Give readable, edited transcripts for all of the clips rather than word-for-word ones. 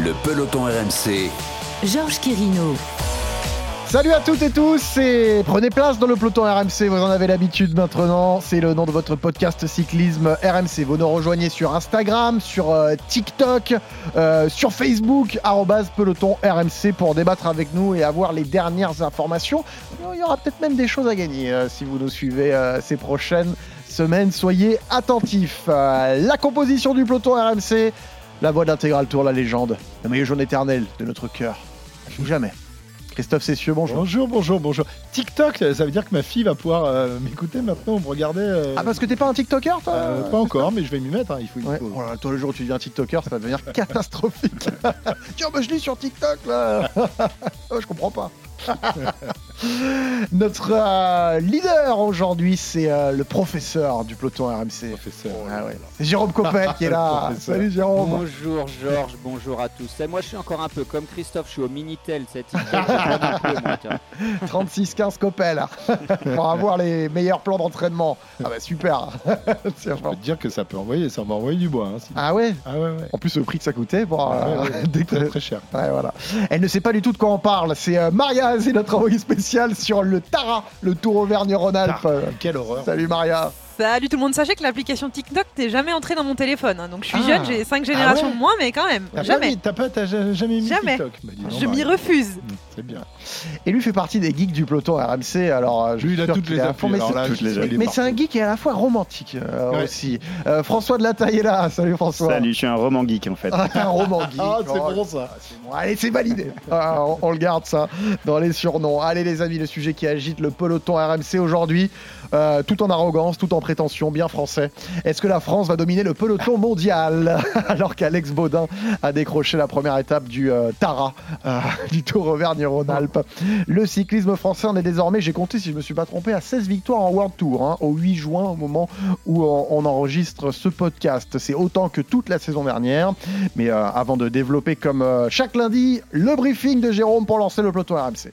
Le peloton RMC. Georges Quirino. Salut à toutes et tous et prenez place dans le peloton RMC, vous en avez l'habitude maintenant, c'est le nom de votre podcast cyclisme RMC. Vous nous rejoignez sur Instagram, sur TikTok, sur Facebook, @peloton RMC pour débattre avec nous et avoir les dernières informations. Il y aura peut-être même des choses à gagner si vous nous suivez ces prochaines semaines, soyez attentifs. La composition du peloton RMC, la voix d'Intégral Tour, la légende, le maillot jaune éternel de notre cœur, ou jamais. Christophe Cessieux, bonjour. Bonjour. TikTok, ça veut dire que ma fille va pouvoir m'écouter maintenant, me regarder. Ah, parce que t'es pas un TikToker, toi Pas encore, mais je vais m'y mettre. Hein, il faut. Oh là, toi, le jour où tu deviens TikToker, ça va devenir catastrophique. Tiens, je lis sur TikTok, là. Oh, je comprends pas. Notre leader aujourd'hui, c'est le professeur du peloton RMC. C'est Jérôme Coppel qui est là. Salut Jérôme. Bonjour Georges, bonjour à tous. Et moi je suis encore un peu comme Christophe, je suis au Minitel cette idée. 36-15 Coppel pour avoir les meilleurs plans d'entraînement. Ah bah super. Je peux te dire que ça peut envoyer, ça va envoyer du bois. Hein, Ah ouais. Ouais. En plus le prix que ça coûtait pour très cher. Ouais, voilà. Elle ne sait pas du tout de quoi on parle. C'est Maria Azé, notre envoyée spéciale sur le Tara, le Tour Auvergne-Rhône-Alpes. Quelle horreur. Salut Maria. Salut tout le monde, sachez que l'application TikTok n'est jamais entrée dans mon téléphone. Donc je suis jeune, j'ai 5 générations de moins, mais quand même, jamais. T'as jamais mis TikTok Je m'y refuse. C'est bien. Et lui fait partie des geeks du peloton RMC. Alors, lui, il a toutes les applis. Mais c'est un geek et à la fois romantique aussi. François de la Taille est là. Salut François. Salut, je suis un roman geek en fait. Un roman geek. Ah, c'est bon ça. C'est bon. Allez, c'est validé. On le garde ça dans les surnoms. Allez les amis, le sujet qui agite le peloton RMC aujourd'hui, tout en arrogance, tout en prétention, bien français. Est-ce que la France va dominer le peloton mondial alors qu'Alex Baudin a décroché la première étape du Tara, du Tour Auvergne-Rhône-Alpes. Le cyclisme français en est désormais, j'ai compté si je ne me suis pas trompé, à 16 victoires en World Tour, au 8 juin au moment où on enregistre ce podcast. C'est autant que toute la saison dernière. Mais avant de développer comme chaque lundi, le briefing de Jérôme pour lancer le peloton RMC.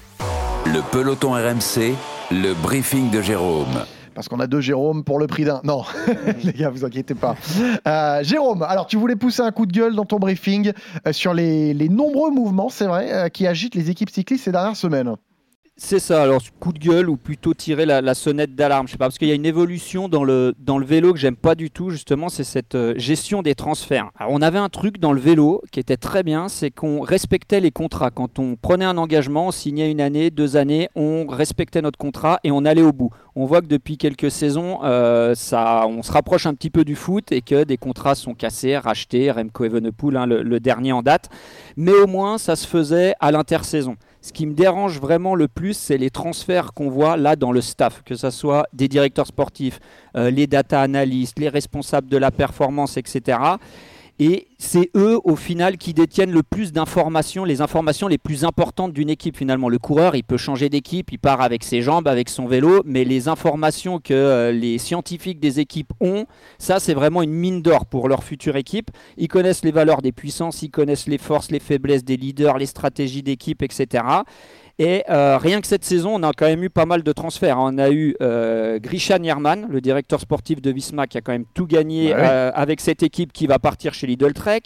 Le peloton RMC, le briefing de Jérôme. Parce qu'on a deux Jérôme pour le prix d'un. Non, les gars, vous inquiétez pas. Jérôme, alors tu voulais pousser un coup de gueule dans ton briefing sur les nombreux mouvements, c'est vrai, qui agitent les équipes cyclistes ces dernières semaines. C'est ça, alors coup de gueule ou plutôt tirer la sonnette d'alarme, je sais pas, parce qu'il y a une évolution dans le vélo que j'aime pas du tout, justement, c'est cette gestion des transferts. Alors on avait un truc dans le vélo qui était très bien, c'est qu'on respectait les contrats. Quand on prenait un engagement, on signait 1 année, 2 années, on respectait notre contrat et on allait au bout. On voit que depuis quelques saisons, on se rapproche un petit peu du foot et que des contrats sont cassés, rachetés, Remco Evenepoel, le dernier en date, mais au moins ça se faisait à l'intersaison. Ce qui me dérange vraiment le plus, c'est les transferts qu'on voit là dans le staff, que ce soit des directeurs sportifs, les data analystes, les responsables de la performance, etc. Et c'est eux, au final, qui détiennent le plus d'informations, les informations les plus importantes d'une équipe, finalement. Le coureur, il peut changer d'équipe, il part avec ses jambes, avec son vélo, mais les informations que les scientifiques des équipes ont, ça, c'est vraiment une mine d'or pour leur future équipe. Ils connaissent les valeurs des puissances, ils connaissent les forces, les faiblesses des leaders, les stratégies d'équipe, etc. Et rien que cette saison, on a quand même eu pas mal de transferts. On a eu Grisha Nierman, le directeur sportif de Visma, qui a quand même tout gagné avec cette équipe qui va partir chez Lidl Trek.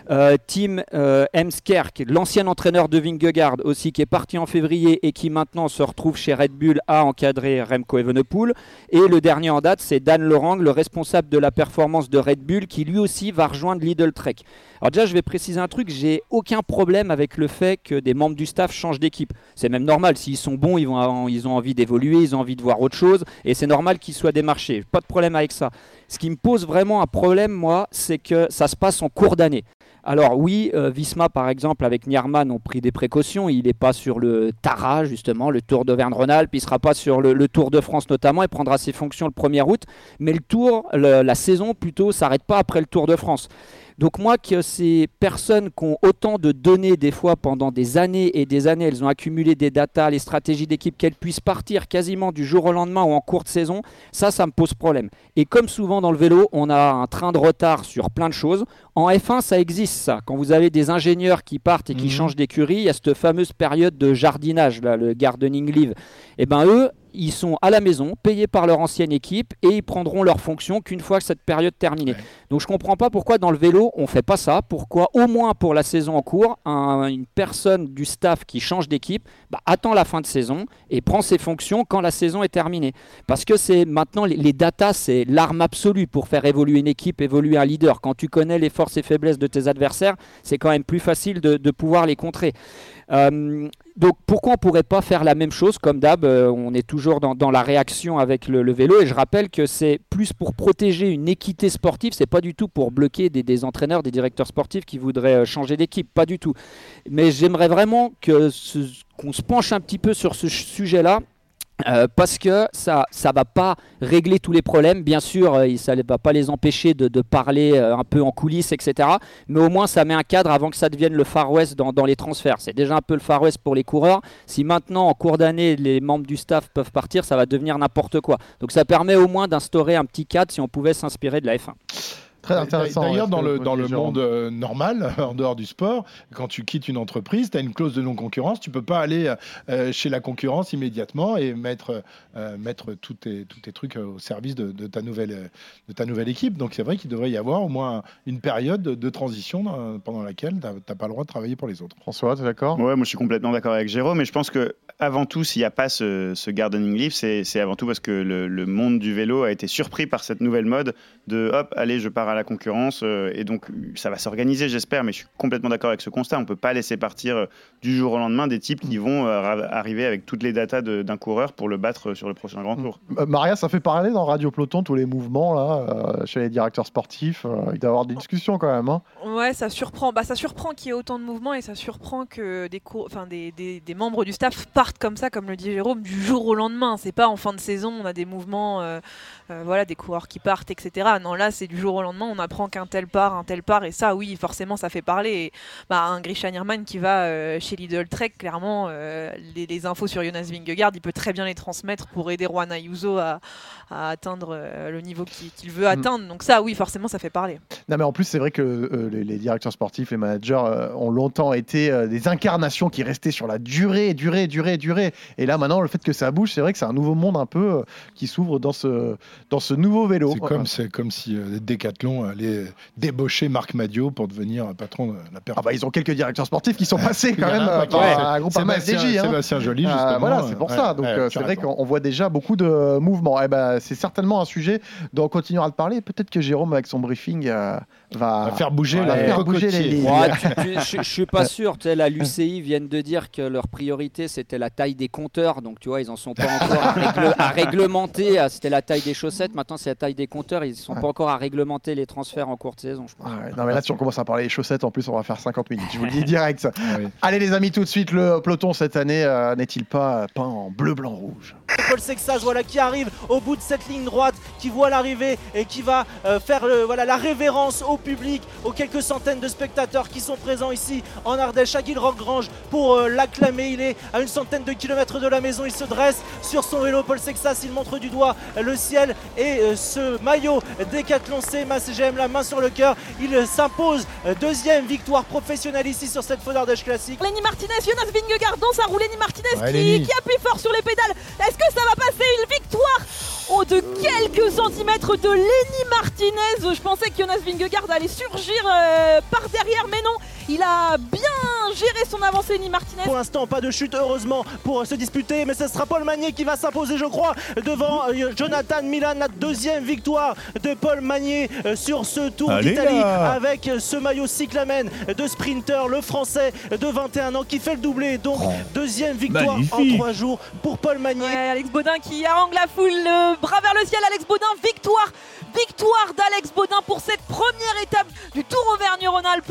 Tim Hemskerk, l'ancien entraîneur de Vingegaard aussi, qui est parti en février et qui maintenant se retrouve chez Red Bull à encadrer Remco Evenepoel. Et le dernier en date, c'est Dan Lorang, le responsable de la performance de Red Bull, qui lui aussi va rejoindre Lidl Trek. Alors déjà, je vais préciser un truc, j'ai aucun problème avec le fait que des membres du staff changent d'équipe. C'est même normal, s'ils sont bons, ils ont envie d'évoluer, ils ont envie de voir autre chose, et c'est normal qu'ils soient démarchés. Pas de problème avec ça. Ce qui me pose vraiment un problème, moi, c'est que ça se passe en cours d'année. Alors oui, Visma par exemple avec Nierman ont pris des précautions, il n'est pas sur le Tara justement, le Tour d'Auvergne-Rhône-Alpes, il ne sera pas sur le Tour de France notamment, il prendra ses fonctions le 1er août, mais le Tour, la saison plutôt, s'arrête pas après le Tour de France. Donc moi, que ces personnes qui ont autant de données des fois pendant des années et des années, elles ont accumulé des datas, les stratégies d'équipe, qu'elles puissent partir quasiment du jour au lendemain ou en courte saison, ça me pose problème. Et comme souvent dans le vélo, on a un train de retard sur plein de choses. En F1, ça existe ça. Quand vous avez des ingénieurs qui partent et qui changent d'écurie, il y a cette fameuse période de jardinage, là, le gardening leave. Et ben eux, ils sont à la maison, payés par leur ancienne équipe et ils prendront leur fonction qu'une fois que cette période terminée. Ouais. Donc je ne comprends pas pourquoi dans le vélo on ne fait pas ça. Pourquoi au moins pour la saison en cours, une personne du staff qui change d'équipe attend la fin de saison et prend ses fonctions quand la saison est terminée. Parce que c'est maintenant les datas, c'est l'arme absolue pour faire évoluer une équipe, évoluer un leader. Quand tu connais les forces et faiblesses de tes adversaires, c'est quand même plus facile de pouvoir les contrer. Donc pourquoi on ne pourrait pas faire la même chose comme d'hab, on est toujours dans la réaction avec le vélo et je rappelle que c'est plus pour protéger une équité sportive, c'est pas du tout pour bloquer des entraîneurs, des directeurs sportifs qui voudraient changer d'équipe, pas du tout. Mais j'aimerais vraiment qu'on se penche un petit peu sur ce sujet-là. Parce que ça va pas régler tous les problèmes, bien sûr, ça ne va pas les empêcher de parler un peu en coulisses, etc. Mais au moins ça met un cadre avant que ça devienne le Far West dans les transferts. C'est déjà un peu le Far West pour les coureurs. Si maintenant en cours d'année les membres du staff peuvent partir, ça va devenir n'importe quoi. Donc ça permet au moins d'instaurer un petit cadre si on pouvait s'inspirer de la F1. Très intéressant. D'ailleurs, dans le monde normal, en dehors du sport, quand tu quittes une entreprise, tu as une clause de non-concurrence. Tu ne peux pas aller chez la concurrence immédiatement et mettre tous tes trucs au service de ta nouvelle équipe. Donc, c'est vrai qu'il devrait y avoir au moins une période de transition pendant laquelle tu n'as pas le droit de travailler pour les autres. François, tu es d'accord ? Ouais, moi, je suis complètement d'accord avec Jérôme. Mais je pense qu'avant tout, s'il n'y a pas ce gardening leave, c'est avant tout parce que le monde du vélo a été surpris par cette nouvelle mode de « hop, allez, je pars à la concurrence et donc ça va s'organiser, j'espère, mais je suis complètement d'accord avec ce constat. On ne peut pas laisser partir du jour au lendemain des types qui vont arriver avec toutes les datas d'un coureur pour le battre sur le prochain Grand Tour. Maria, ça fait parler dans Radio Peloton tous les mouvements là, chez les directeurs sportifs. Il doit y avoir des discussions quand même. Hein. Ouais, ça surprend. Ça surprend qu'il y ait autant de mouvements et ça surprend que des membres du staff partent comme ça, comme le dit Jérôme, du jour au lendemain. C'est pas en fin de saison, on a des mouvements, des coureurs qui partent, etc. Non, là, c'est du jour au lendemain. On apprend qu'un tel part, et ça, oui, forcément, ça fait parler. Et, un Grisha Nierman qui va chez Lidl Trek, clairement, les infos sur Jonas Vingegaard, il peut très bien les transmettre pour aider Juan Ayuso à atteindre le niveau qu'il veut atteindre. Donc ça, oui, forcément, ça fait parler. Non, mais en plus, c'est vrai que les directeurs sportifs, les managers ont longtemps été des incarnations qui restaient sur la durée. Et là, maintenant, le fait que ça bouge, c'est vrai que c'est un nouveau monde un peu qui s'ouvre dans ce nouveau vélo. C'est comme si Decathlon allait débaucher Marc Madiot pour devenir patron de la perf. Ils ont quelques directeurs sportifs qui sont passés quand même par un groupe FDJ. Sébastien Joly, justement. Voilà, c'est pour ça. Donc c'est vrai qu'on voit déjà beaucoup de mouvements. C'est certainement un sujet dont on continuera de parler. Peut-être que Jérôme, avec son briefing, va faire bouger les je suis pas sûr. La l'UCI viennent de dire que leur priorité c'était la taille des compteurs. Donc tu vois, ils en sont pas encore à réglementer. C'était la taille des chaussettes. Maintenant c'est la taille des compteurs. Ils sont pas encore à réglementer les transferts en courte saison, je pense. Non mais là si on commence à parler des chaussettes, en plus on va faire 50 minutes. Je vous le dis direct. Oui. Allez les amis, tout de suite, le peloton cette année n'est-il pas peint en bleu, blanc, rouge? Paul Sexas, qui arrive au bout de cette ligne droite, qui voit l'arrivée et qui va faire la révérence au public, aux quelques centaines de spectateurs qui sont présents ici en Ardèche à Guillerand-Grange pour l'acclamer. Il est à une centaine de kilomètres de la maison, il se dresse sur son vélo. Paul Sexas, il montre du doigt le ciel et ce maillot Decathlon CMA CGM, la main sur le cœur. Il s'impose, deuxième victoire professionnelle ici sur cette Faux d'Ardèche classique. Lenny Martinez, Jonas Vingegaard dans sa roue. Lenny Martinez qui appuie fort sur les pédales. Est-ce que ça va passer? Une victoire de quelques centimètres de Lenny Martinez. Je pensais que Jonas Vingegaard allait surgir par derrière, mais non. Il a bien géré son avancée, Lenny Martinez. Pour l'instant, pas de chute, heureusement, pour se disputer. Mais ce sera Paul Magnier qui va s'imposer, je crois, devant Jonathan Milan. La deuxième victoire de Paul Magnier sur ce Tour d'Italie, avec ce maillot cyclamen de sprinter, le français de 21 ans qui fait le doublé. Donc, deuxième victoire en 3 jours pour Paul Magnier. Ouais, Alex Baudin qui harangue la foule, bras vers le ciel. Alex Baudin, victoire d'Alex Baudin pour cette première étape du Tour Auvergne-Rhône-Alpes.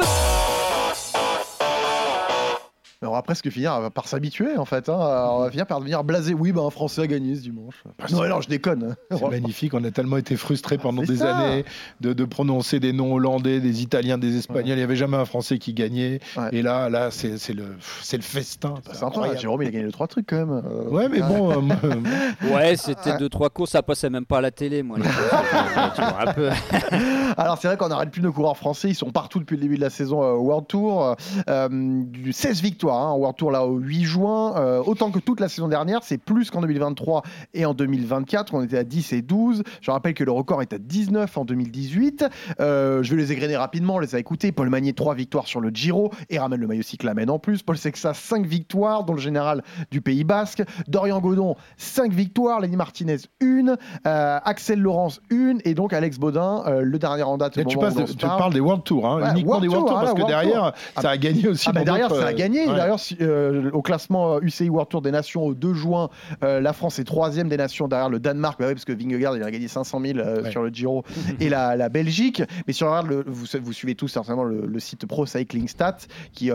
On va presque finir par s'habituer en fait. On va finir par devenir blasé. Oui, un Français a gagné ce dimanche. Non, je déconne. C'est magnifique. On a tellement été frustrés pendant des années de prononcer des noms hollandais, des Italiens, des Espagnols. Il n'y avait jamais un Français qui gagnait. Ouais. Et là, c'est le festin. C'est incroyable. Jérôme, il a gagné 2-3 trucs quand même. Ouais, mais bon. C'était 2-3 courses. Ça passait même pas à la télé, moi. Un peu. Alors, c'est vrai qu'on n'arrête plus de coureurs français. Ils sont partout depuis le début de la saison World Tour. Du 16 victoires. Un World Tour là au 8 juin. Autant que toute la saison dernière, c'est plus qu'en 2023 et en 2024. On était à 10 et 12. Je rappelle que le record est à 19 en 2018. Je vais les égrener rapidement, on les a écoutés. Paul Magnier, 3 victoires sur le Giro et ramène le maillot cyclamen en plus. Paul Sexas, 5 victoires, dont le général du Pays Basque. Dorian Godon, 5 victoires. Lenny Martinez, 1. Axel Laurence, 1. Et donc Alex Baudin, le dernier en date. Tu parles des World Tours, hein, uniquement des World Tours, parce que derrière, ça a gagné aussi. Derrière, ça a gagné. Ouais. D'ailleurs, au classement UCI World Tour des Nations au 2 juin, la France est 3e des nations derrière le Danemark, parce que Vingegaard il a gagné 500 000 sur le Giro, et la Belgique. Mais si on regarde, vous suivez tous certainement le site Pro Cycling Stats, qui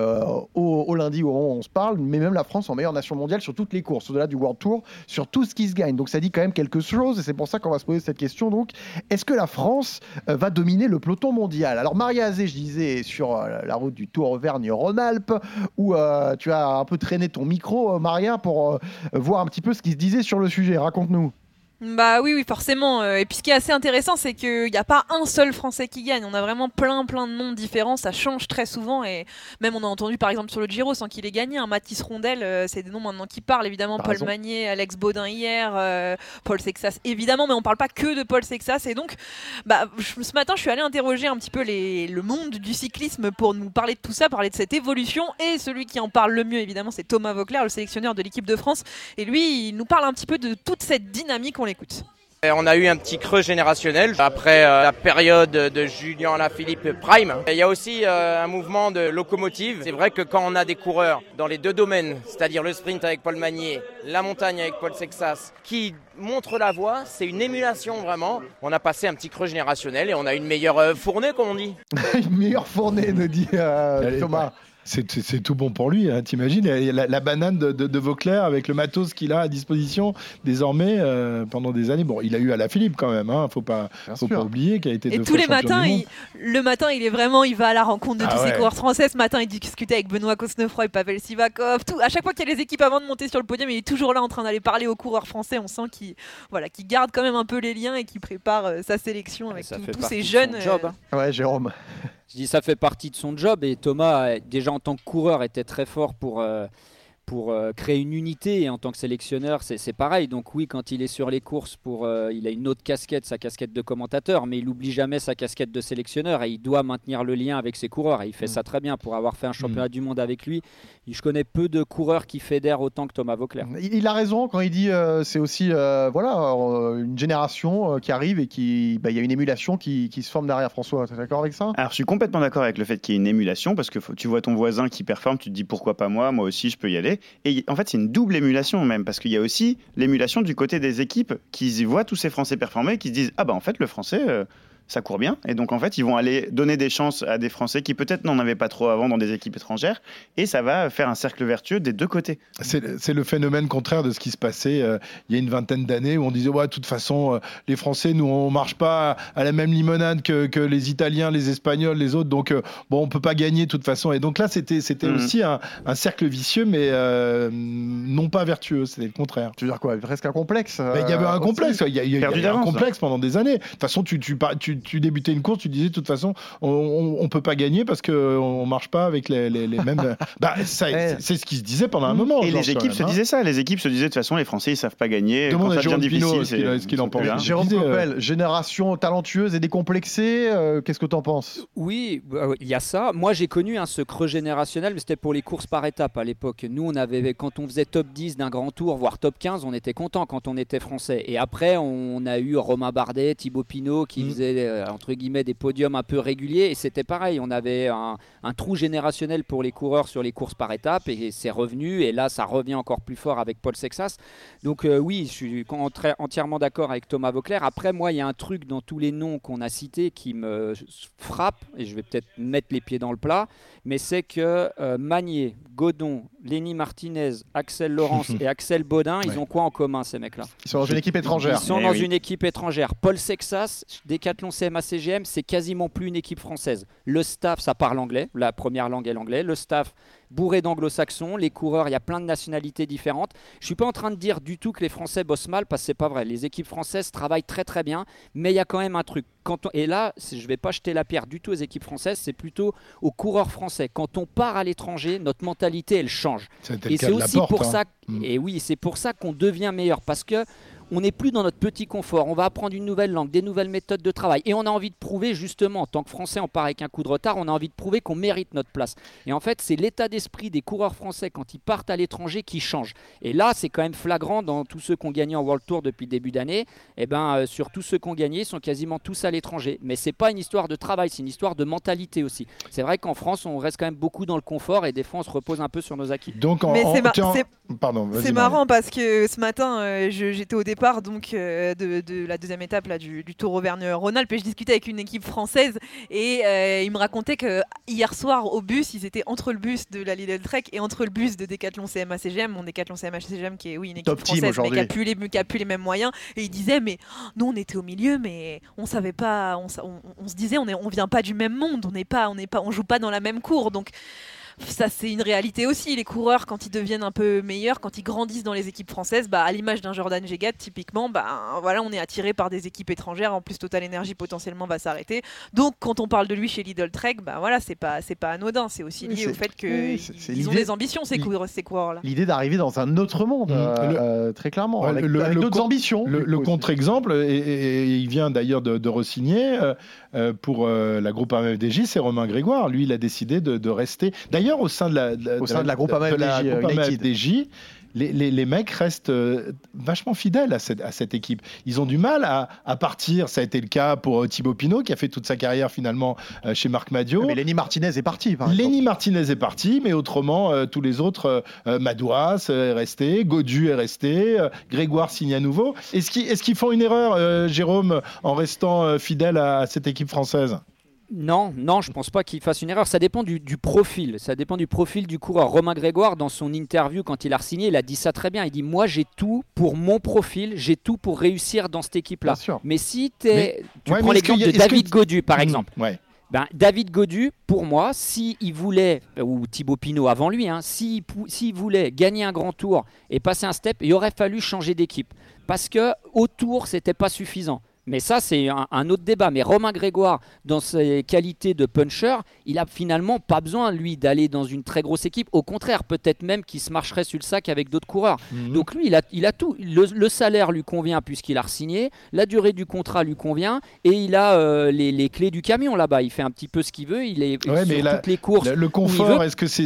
au lundi, au moment où on se parle, mais même la France en meilleure nation mondiale sur toutes les courses, au-delà du World Tour, sur tout ce qui se gagne. Donc ça dit quand même quelque chose, et c'est pour ça qu'on va se poser cette question. Donc, est-ce que la France va dominer le peloton mondial? Alors Maria Azé, je disais, sur la route du Tour Auvergne-Rhône-Alpes, où tu as un peu traîné ton micro, Maria, pour voir un petit peu ce qui se disait sur le sujet. Raconte-nous. Bah oui, forcément. Et puis ce qui est assez intéressant, c'est qu'il n'y a pas un seul Français qui gagne. On a vraiment plein de noms différents. Ça change très souvent. Et même on a entendu par exemple sur le Giro, sans qu'il ait gagné, Mathis Rondel, c'est des noms maintenant qui parlent. Évidemment, Paul Magnier, Alex Baudin hier, Paul Sexas évidemment, mais on ne parle pas que de Paul Sexas. Et donc, ce matin, je suis allée interroger un petit peu le monde du cyclisme pour nous parler de tout ça, parler de cette évolution. Et celui qui en parle le mieux, évidemment, c'est Thomas Voeckler, le sélectionneur de l'équipe de France. Et lui, il nous parle un petit peu de toute cette dynamique. On l'écoute. On a eu un petit creux générationnel après la période de Julien Alaphilippe Prime. Il y a aussi un mouvement de locomotive. C'est vrai que quand on a des coureurs dans les deux domaines, c'est-à-dire le sprint avec Paul Magnier, la montagne avec Paul Sexas, qui montrent la voie, c'est une émulation vraiment. On a passé un petit creux générationnel et on a une meilleure fournée, comme on dit. Une meilleure fournée, nous dit Thomas. C'est tout bon pour lui, hein. T'imagines la banane de Voeckler avec le matos qu'il a à disposition désormais pendant des années. Bon, il a eu Alaphilippe quand même, hein. Faut pas oublier qu'il a été. Et tous les matins, le matin, il va à la rencontre de tous ces coureurs français. Ce matin, il discutait avec Benoît Cosnefroy et Pavel Sivakov. À chaque fois qu'il y a les équipes avant de monter sur le podium, il est toujours là en train d'aller parler aux coureurs français. On sent qu'il garde quand même un peu les liens et qu'il prépare sa sélection avec tous ces jeunes. Job, hein. Ouais, Jérôme. Je dis ça fait partie de son job, et Thomas, déjà en tant que coureur, était très fort pour créer une unité, et en tant que sélectionneur, c'est pareil. Donc oui, quand il est sur les courses, il a une autre casquette, sa casquette de commentateur, mais il n'oublie jamais sa casquette de sélectionneur, et il doit maintenir le lien avec ses coureurs, et il fait ça très bien. Pour avoir fait un championnat du monde avec lui, je connais peu de coureurs qui fédèrent autant que Thomas Voeckler. Il a raison quand il dit c'est aussi une génération qui arrive, et il y a une émulation qui se forme derrière. François, tu es d'accord avec ça? Alors je suis complètement d'accord avec le fait qu'il y ait une émulation, parce que tu vois ton voisin qui performe, tu te dis pourquoi pas moi aussi je peux y aller. Et en fait c'est une double émulation même, parce qu'il y a aussi l'émulation du côté des équipes qui voient tous ces Français performer, qui se disent en fait le Français ça court bien, et donc en fait ils vont aller donner des chances à des Français qui peut-être n'en avaient pas trop avant dans des équipes étrangères, et ça va faire un cercle vertueux des deux côtés. C'est le phénomène contraire de ce qui se passait il y a une vingtaine d'années, où on disait de toute façon les Français, nous on marche pas à la même limonade que les Italiens, les Espagnols, les autres, donc on peut pas gagner de toute façon. Et donc là c'était aussi un cercle vicieux, mais non pas vertueux, c'était le contraire. Tu veux dire quoi? Presque un complexe. Il y avait un complexe, il y a eu un complexe pendant des années. De toute façon tu débutais une course, tu disais de toute façon on peut pas gagner parce qu'on marche pas avec les mêmes. C'est ce qui se disait pendant un moment. Et les équipes se disaient ça. Les équipes se disaient de toute façon les Français ils savent pas gagner. Demande quand à ça devient Jérôme difficile, Pinot ce qu'il en pense. Jérôme Coppel, génération talentueuse et décomplexée. Qu'est-ce que tu en penses? Oui, il y a ça. Moi j'ai connu ce creux générationnel, mais c'était pour les courses par étapes à l'époque. Nous quand on faisait top 10 d'un grand tour, voire top 15, on était content quand on était français. Et après on a eu Romain Bardet, Thibaut Pinot qui faisait entre guillemets des podiums un peu réguliers, et c'était pareil, on avait un trou générationnel pour les coureurs sur les courses par étapes, et c'est revenu, et là ça revient encore plus fort avec Paul Sexas. Donc oui, je suis entièrement d'accord avec Thomas Voeckler. Après moi il y a un truc dans tous les noms qu'on a cités qui me frappe, et je vais peut-être mettre les pieds dans le plat, mais c'est que Magnier, Godon, Lenny Martinez, Axel Laurence et Axel Baudin, ils ont quoi en commun, ces mecs-là? Ils sont dans une équipe étrangère. Ils sont dans une équipe étrangère. Paul Sexas, Decathlon CMA-CGM, c'est quasiment plus une équipe française. Le staff, ça parle anglais, la première langue est l'anglais. Le staff bourré d'anglo-saxons, les coureurs, il y a plein de nationalités différentes. Je ne suis pas en train de dire du tout que les Français bossent mal, parce que c'est pas vrai. Les équipes françaises travaillent très très bien, mais il y a quand même un truc. Et là, je ne vais pas jeter la pierre du tout aux équipes françaises, c'est plutôt aux coureurs français. Quand on part à l'étranger, notre mentalité, elle change. Et c'est aussi pour ça. Et oui, c'est pour ça qu'on devient meilleur, parce que on n'est plus dans notre petit confort, on va apprendre une nouvelle langue, des nouvelles méthodes de travail. Et on a envie de prouver, justement, en tant que Français, on part avec un coup de retard, on a envie de prouver qu'on mérite notre place. Et en fait, c'est l'état d'esprit des coureurs français quand ils partent à l'étranger qui change. Et là, c'est quand même flagrant dans tous ceux qui ont gagné en World Tour depuis le début d'année. Sur tous ceux qui ont gagné, ils sont quasiment tous à l'étranger. Mais ce n'est pas une histoire de travail, c'est une histoire de mentalité aussi. C'est vrai qu'en France, on reste quand même beaucoup dans le confort et des fois, on se repose un peu sur nos acquis. Donc, c'est marrant parce que ce matin, j'étais au départ de la deuxième étape là, du Tour Auvergne-Rhône-Alpes et je discutais avec une équipe française et ils me racontaient que hier soir au bus, ils étaient entre le bus de la Lidl Trek et entre le bus de Decathlon CMA-CGM, mon Decathlon CMA-CGM qui est une équipe française mais qui a plus les mêmes moyens, et ils disaient mais nous on était au milieu mais on savait pas, on se disait on vient pas du même monde, on joue pas dans la même cour, donc ça c'est une réalité aussi. Les coureurs quand ils deviennent un peu meilleurs, quand ils grandissent dans les équipes françaises, à l'image d'un Jordan Gégat typiquement, on est attiré par des équipes étrangères. En plus Total Energy potentiellement va s'arrêter, donc quand on parle de lui chez Lidl Trek, c'est pas anodin, c'est aussi lié au fait qu'ils ont des ambitions ces coureurs là. L'idée d'arriver dans un autre monde, très clairement, avec d'autres ambitions. Le contre-exemple, et il vient d'ailleurs de re-signer pour la groupe AMFDJ, c'est Romain Grégoire. Lui, il a décidé de rester. D'ailleurs, au sein de la groupe AMFDJ, les mecs restent vachement fidèles à cette équipe. Ils ont du mal à partir. Ça a été le cas pour Thibaut Pinot, qui a fait toute sa carrière finalement chez Marc Madiot. Mais Lenny Martinez est parti, par exemple. Lenny Martinez est parti, mais autrement, tous les autres, Madouas est resté, Gaudu est resté, Grégoire signe à nouveau. Est-ce qu'ils font une erreur, Jérôme, en restant fidèle à cette équipe française ? Non, je ne pense pas qu'il fasse une erreur. Ça dépend du profil. Ça dépend du profil du coureur. Romain Grégoire, dans son interview, quand il a re-signé, il a dit ça très bien. Il dit, moi, j'ai tout pour mon profil. J'ai tout pour réussir dans cette équipe-là. Mais si tu prends l'exemple de David Gaudu, par exemple. Ouais. David Gaudu, pour moi, s'il voulait, ou Thibaut Pinot avant lui, s'il voulait gagner un grand tour et passer un step, il aurait fallu changer d'équipe. Parce qu'au tour, ce n'était pas suffisant. Mais ça, c'est un autre débat. Mais Romain Grégoire, dans ses qualités de puncher, il n'a finalement pas besoin, lui, d'aller dans une très grosse équipe. Au contraire, peut-être même qu'il se marcherait sur le sac avec d'autres coureurs. Donc lui, il a tout. Le salaire lui convient puisqu'il a re-signé. La durée du contrat lui convient. Et il a les clés du camion là-bas. Il fait un petit peu ce qu'il veut. Il est sur toutes les courses. Le confort, est-ce que c'est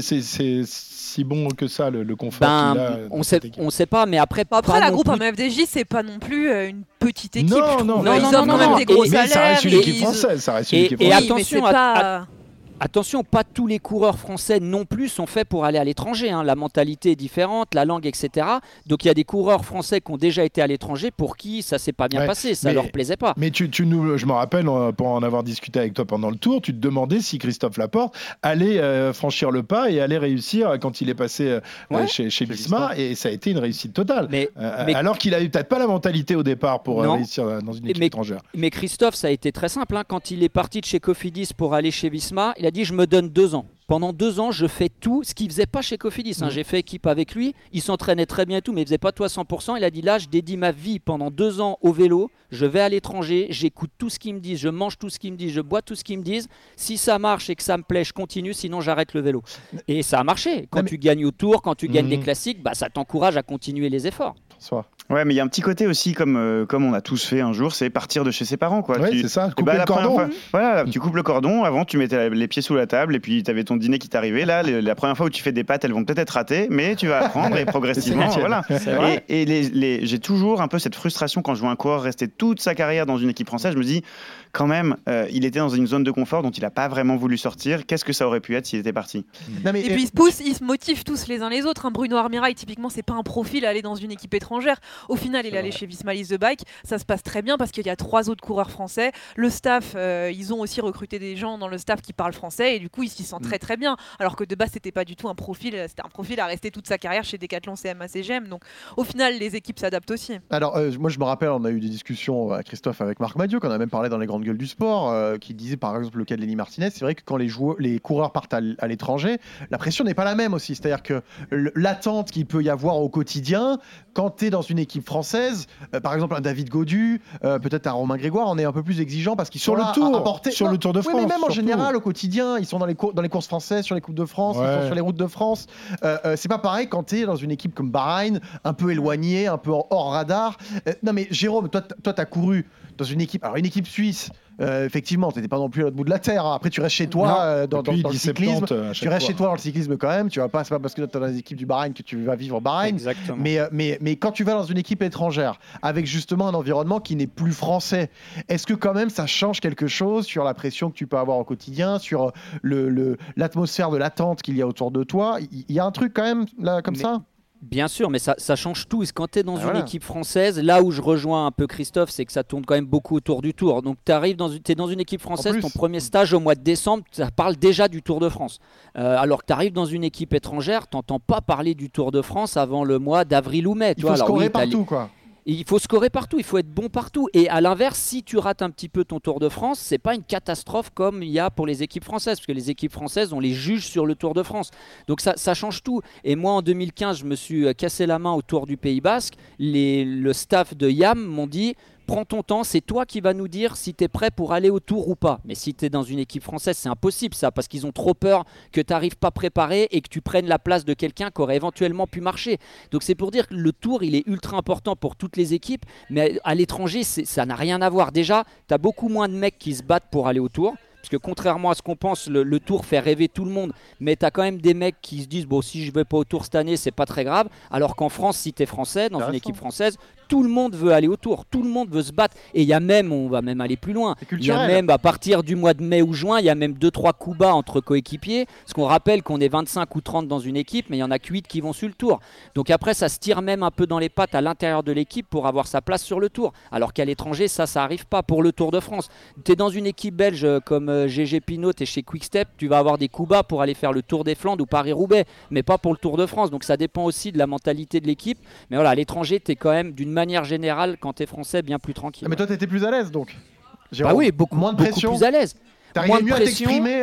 si bon que ça, le confort qu'il a on sait pas, mais après la groupe AMFDJ, c'est pas non plus une petite équipe. Non, ils offrent quand même des gros salaires. Ça reste une équipe française. Et attention, attention, pas tous les coureurs français non plus sont faits pour aller à l'étranger. La mentalité est différente, la langue, etc. Donc il y a des coureurs français qui ont déjà été à l'étranger pour qui ça s'est pas bien passé, ça leur plaisait pas. Mais je me rappelle, pour en avoir discuté avec toi pendant le tour, tu te demandais si Christophe Laporte allait franchir le pas et allait réussir quand il est passé chez Visma, et ça a été une réussite totale. Mais alors qu'il avait peut-être pas la mentalité au départ pour réussir dans une équipe étrangère. Mais Christophe, ça a été très simple. Quand il est parti de chez Cofidis pour aller chez Visma, il a dit je me donne 2 ans. Pendant 2 ans, je fais tout ce qu'il ne faisait pas chez Cofidis. J'ai fait équipe avec lui, il s'entraînait très bien et tout, mais il ne faisait pas tout à 100%. Il a dit là, je dédie ma vie pendant 2 ans au vélo, je vais à l'étranger, j'écoute tout ce qu'ils me disent, je mange tout ce qu'ils me disent, je bois tout ce qu'ils me disent. Si ça marche et que ça me plaît, je continue, sinon j'arrête le vélo. Et ça a marché. Quand tu gagnes au Tour, quand tu gagnes des classiques, ça t'encourage à continuer les efforts. Ouais, mais il y a un petit côté aussi, comme on a tous fait un jour, c'est partir de chez ses parents, quoi. Ouais, c'est ça, couper le cordon. Tu coupes le cordon. Avant, tu mettais les pieds sous la table et puis tu avais ton dîner qui t'arrivait. Là, la première fois où tu fais des pâtes, elles vont peut-être être ratées, mais tu vas apprendre et progressivement. Voilà. Et j'ai toujours un peu cette frustration quand je vois un coureur rester toute sa carrière dans une équipe française. Je me dis, quand même, il était dans une zone de confort dont il n'a pas vraiment voulu sortir. Qu'est-ce que ça aurait pu être s'il était parti ? Et puis ils se motivent tous les uns les autres. Bruno Armirail, typiquement, c'est pas un profil à aller dans une équipe étrangère. étrangère. Au final, il est allé chez Visma-Lease The Bike. Ça se passe très bien parce qu'il y a 3 autres coureurs français. Le staff, ils ont aussi recruté des gens dans le staff qui parlent français et du coup, ils s'y sentent très très bien. Alors que de base, c'était pas du tout un profil. C'était un profil à rester toute sa carrière chez Decathlon, CMA, CGM. Donc, au final, les équipes s'adaptent aussi. Alors, moi, je me rappelle, on a eu des discussions à Christophe avec Marc Madiot, qu'on a même parlé dans les grandes gueules du sport, qui disait par exemple le cas de Lenny Martinez. C'est vrai que quand les coureurs partent à l'étranger, la pression n'est pas la même aussi. C'est-à-dire que l'attente qu'il peut y avoir au quotidien, quand tu es dans une équipe française, par exemple un David Gaudu, peut-être un Romain Grégoire, on est un peu plus exigeant parce qu'ils sont là à apporter. Sur le Tour de France. Oui, mais même en surtout. général, au quotidien, ils sont dans les courses françaises, sur les Coupes de France, ils sont sur les routes de France. C'est pas pareil quand tu es dans une équipe comme Bahreïn, un peu éloignée, un peu hors radar. Non mais Jérôme, toi tu as couru dans une équipe, alors une équipe suisse. Effectivement, tu n'étais pas non plus à l'autre bout de la terre. Après, tu restes chez toi dans le cyclisme. Tu restes chez toi dans le cyclisme quand même. Tu vas pas, c'est pas parce que tu es dans les équipes du Bahreïn que tu vas vivre Bahreïn. Exactement. Mais quand tu vas dans une équipe étrangère, avec justement un environnement qui n'est plus français, est-ce que quand même ça change quelque chose sur la pression que tu peux avoir au quotidien, sur l'atmosphère de l'attente qu'il y a autour de toi? Il y a un truc quand même là comme ça? Bien sûr, mais ça change tout. Quand tu es dans une équipe française, là où je rejoins un peu Christophe, c'est que ça tourne quand même beaucoup autour du Tour. Donc tu es dans une équipe française, ton premier stage au mois de décembre, ça parle déjà du Tour de France. Alors que tu arrives dans une équipe étrangère, tu n'entends pas parler du Tour de France avant le mois d'avril ou mai. Il faut scorer partout, quoi. Il faut scorer partout, il faut être bon partout. Et à l'inverse, si tu rates un petit peu ton Tour de France, c'est pas une catastrophe comme il y a pour les équipes françaises, parce que les équipes françaises, on les juge sur le Tour de France. Donc ça change tout. Et moi, en 2015, je me suis cassé la main au Tour du Pays Basque. Le staff de YAM m'ont dit: prends ton temps, c'est toi qui vas nous dire si tu es prêt pour aller au Tour ou pas. Mais si tu es dans une équipe française, c'est impossible ça, parce qu'ils ont trop peur que tu n'arrives pas préparé et que tu prennes la place de quelqu'un qui aurait éventuellement pu marcher. Donc c'est pour dire que le Tour, il est ultra important pour toutes les équipes, mais à l'étranger, ça n'a rien à voir. Déjà, tu as beaucoup moins de mecs qui se battent pour aller au Tour. Parce que contrairement à ce qu'on pense, le Tour fait rêver tout le monde, mais tu as quand même des mecs qui se disent: bon, si je vais pas au Tour cette année, c'est pas très grave. Alors qu'en France, si tu es français, dans une équipe française, tout le monde veut aller au Tour, tout le monde veut se battre. Et il y a même, on va même aller plus loin, il y a même à partir du mois de mai ou juin, il y a même 2-3 coups bas entre coéquipiers. Parce qu'on rappelle qu'on est 25 ou 30 dans une équipe, mais il y en a que 8 qui vont sur le Tour. Donc après, ça se tire même un peu dans les pattes à l'intérieur de l'équipe pour avoir sa place sur le Tour. Alors qu'à l'étranger, ça arrive pas pour le Tour de France. Tu es dans une équipe belge comme GG Pinot, tu es chez Quick-Step, tu vas avoir des coups bas pour aller faire le Tour des Flandres ou Paris-Roubaix, mais pas pour le Tour de France. Donc ça dépend aussi de la mentalité de l'équipe. Mais voilà, à l'étranger, tu es quand même, d'une manière générale, quand tu es français, bien plus tranquille. Mais toi, tu étais plus à l'aise donc, Jérôme. Bah oui, beaucoup plus à l'aise. T'arrivais mieux à t'exprimer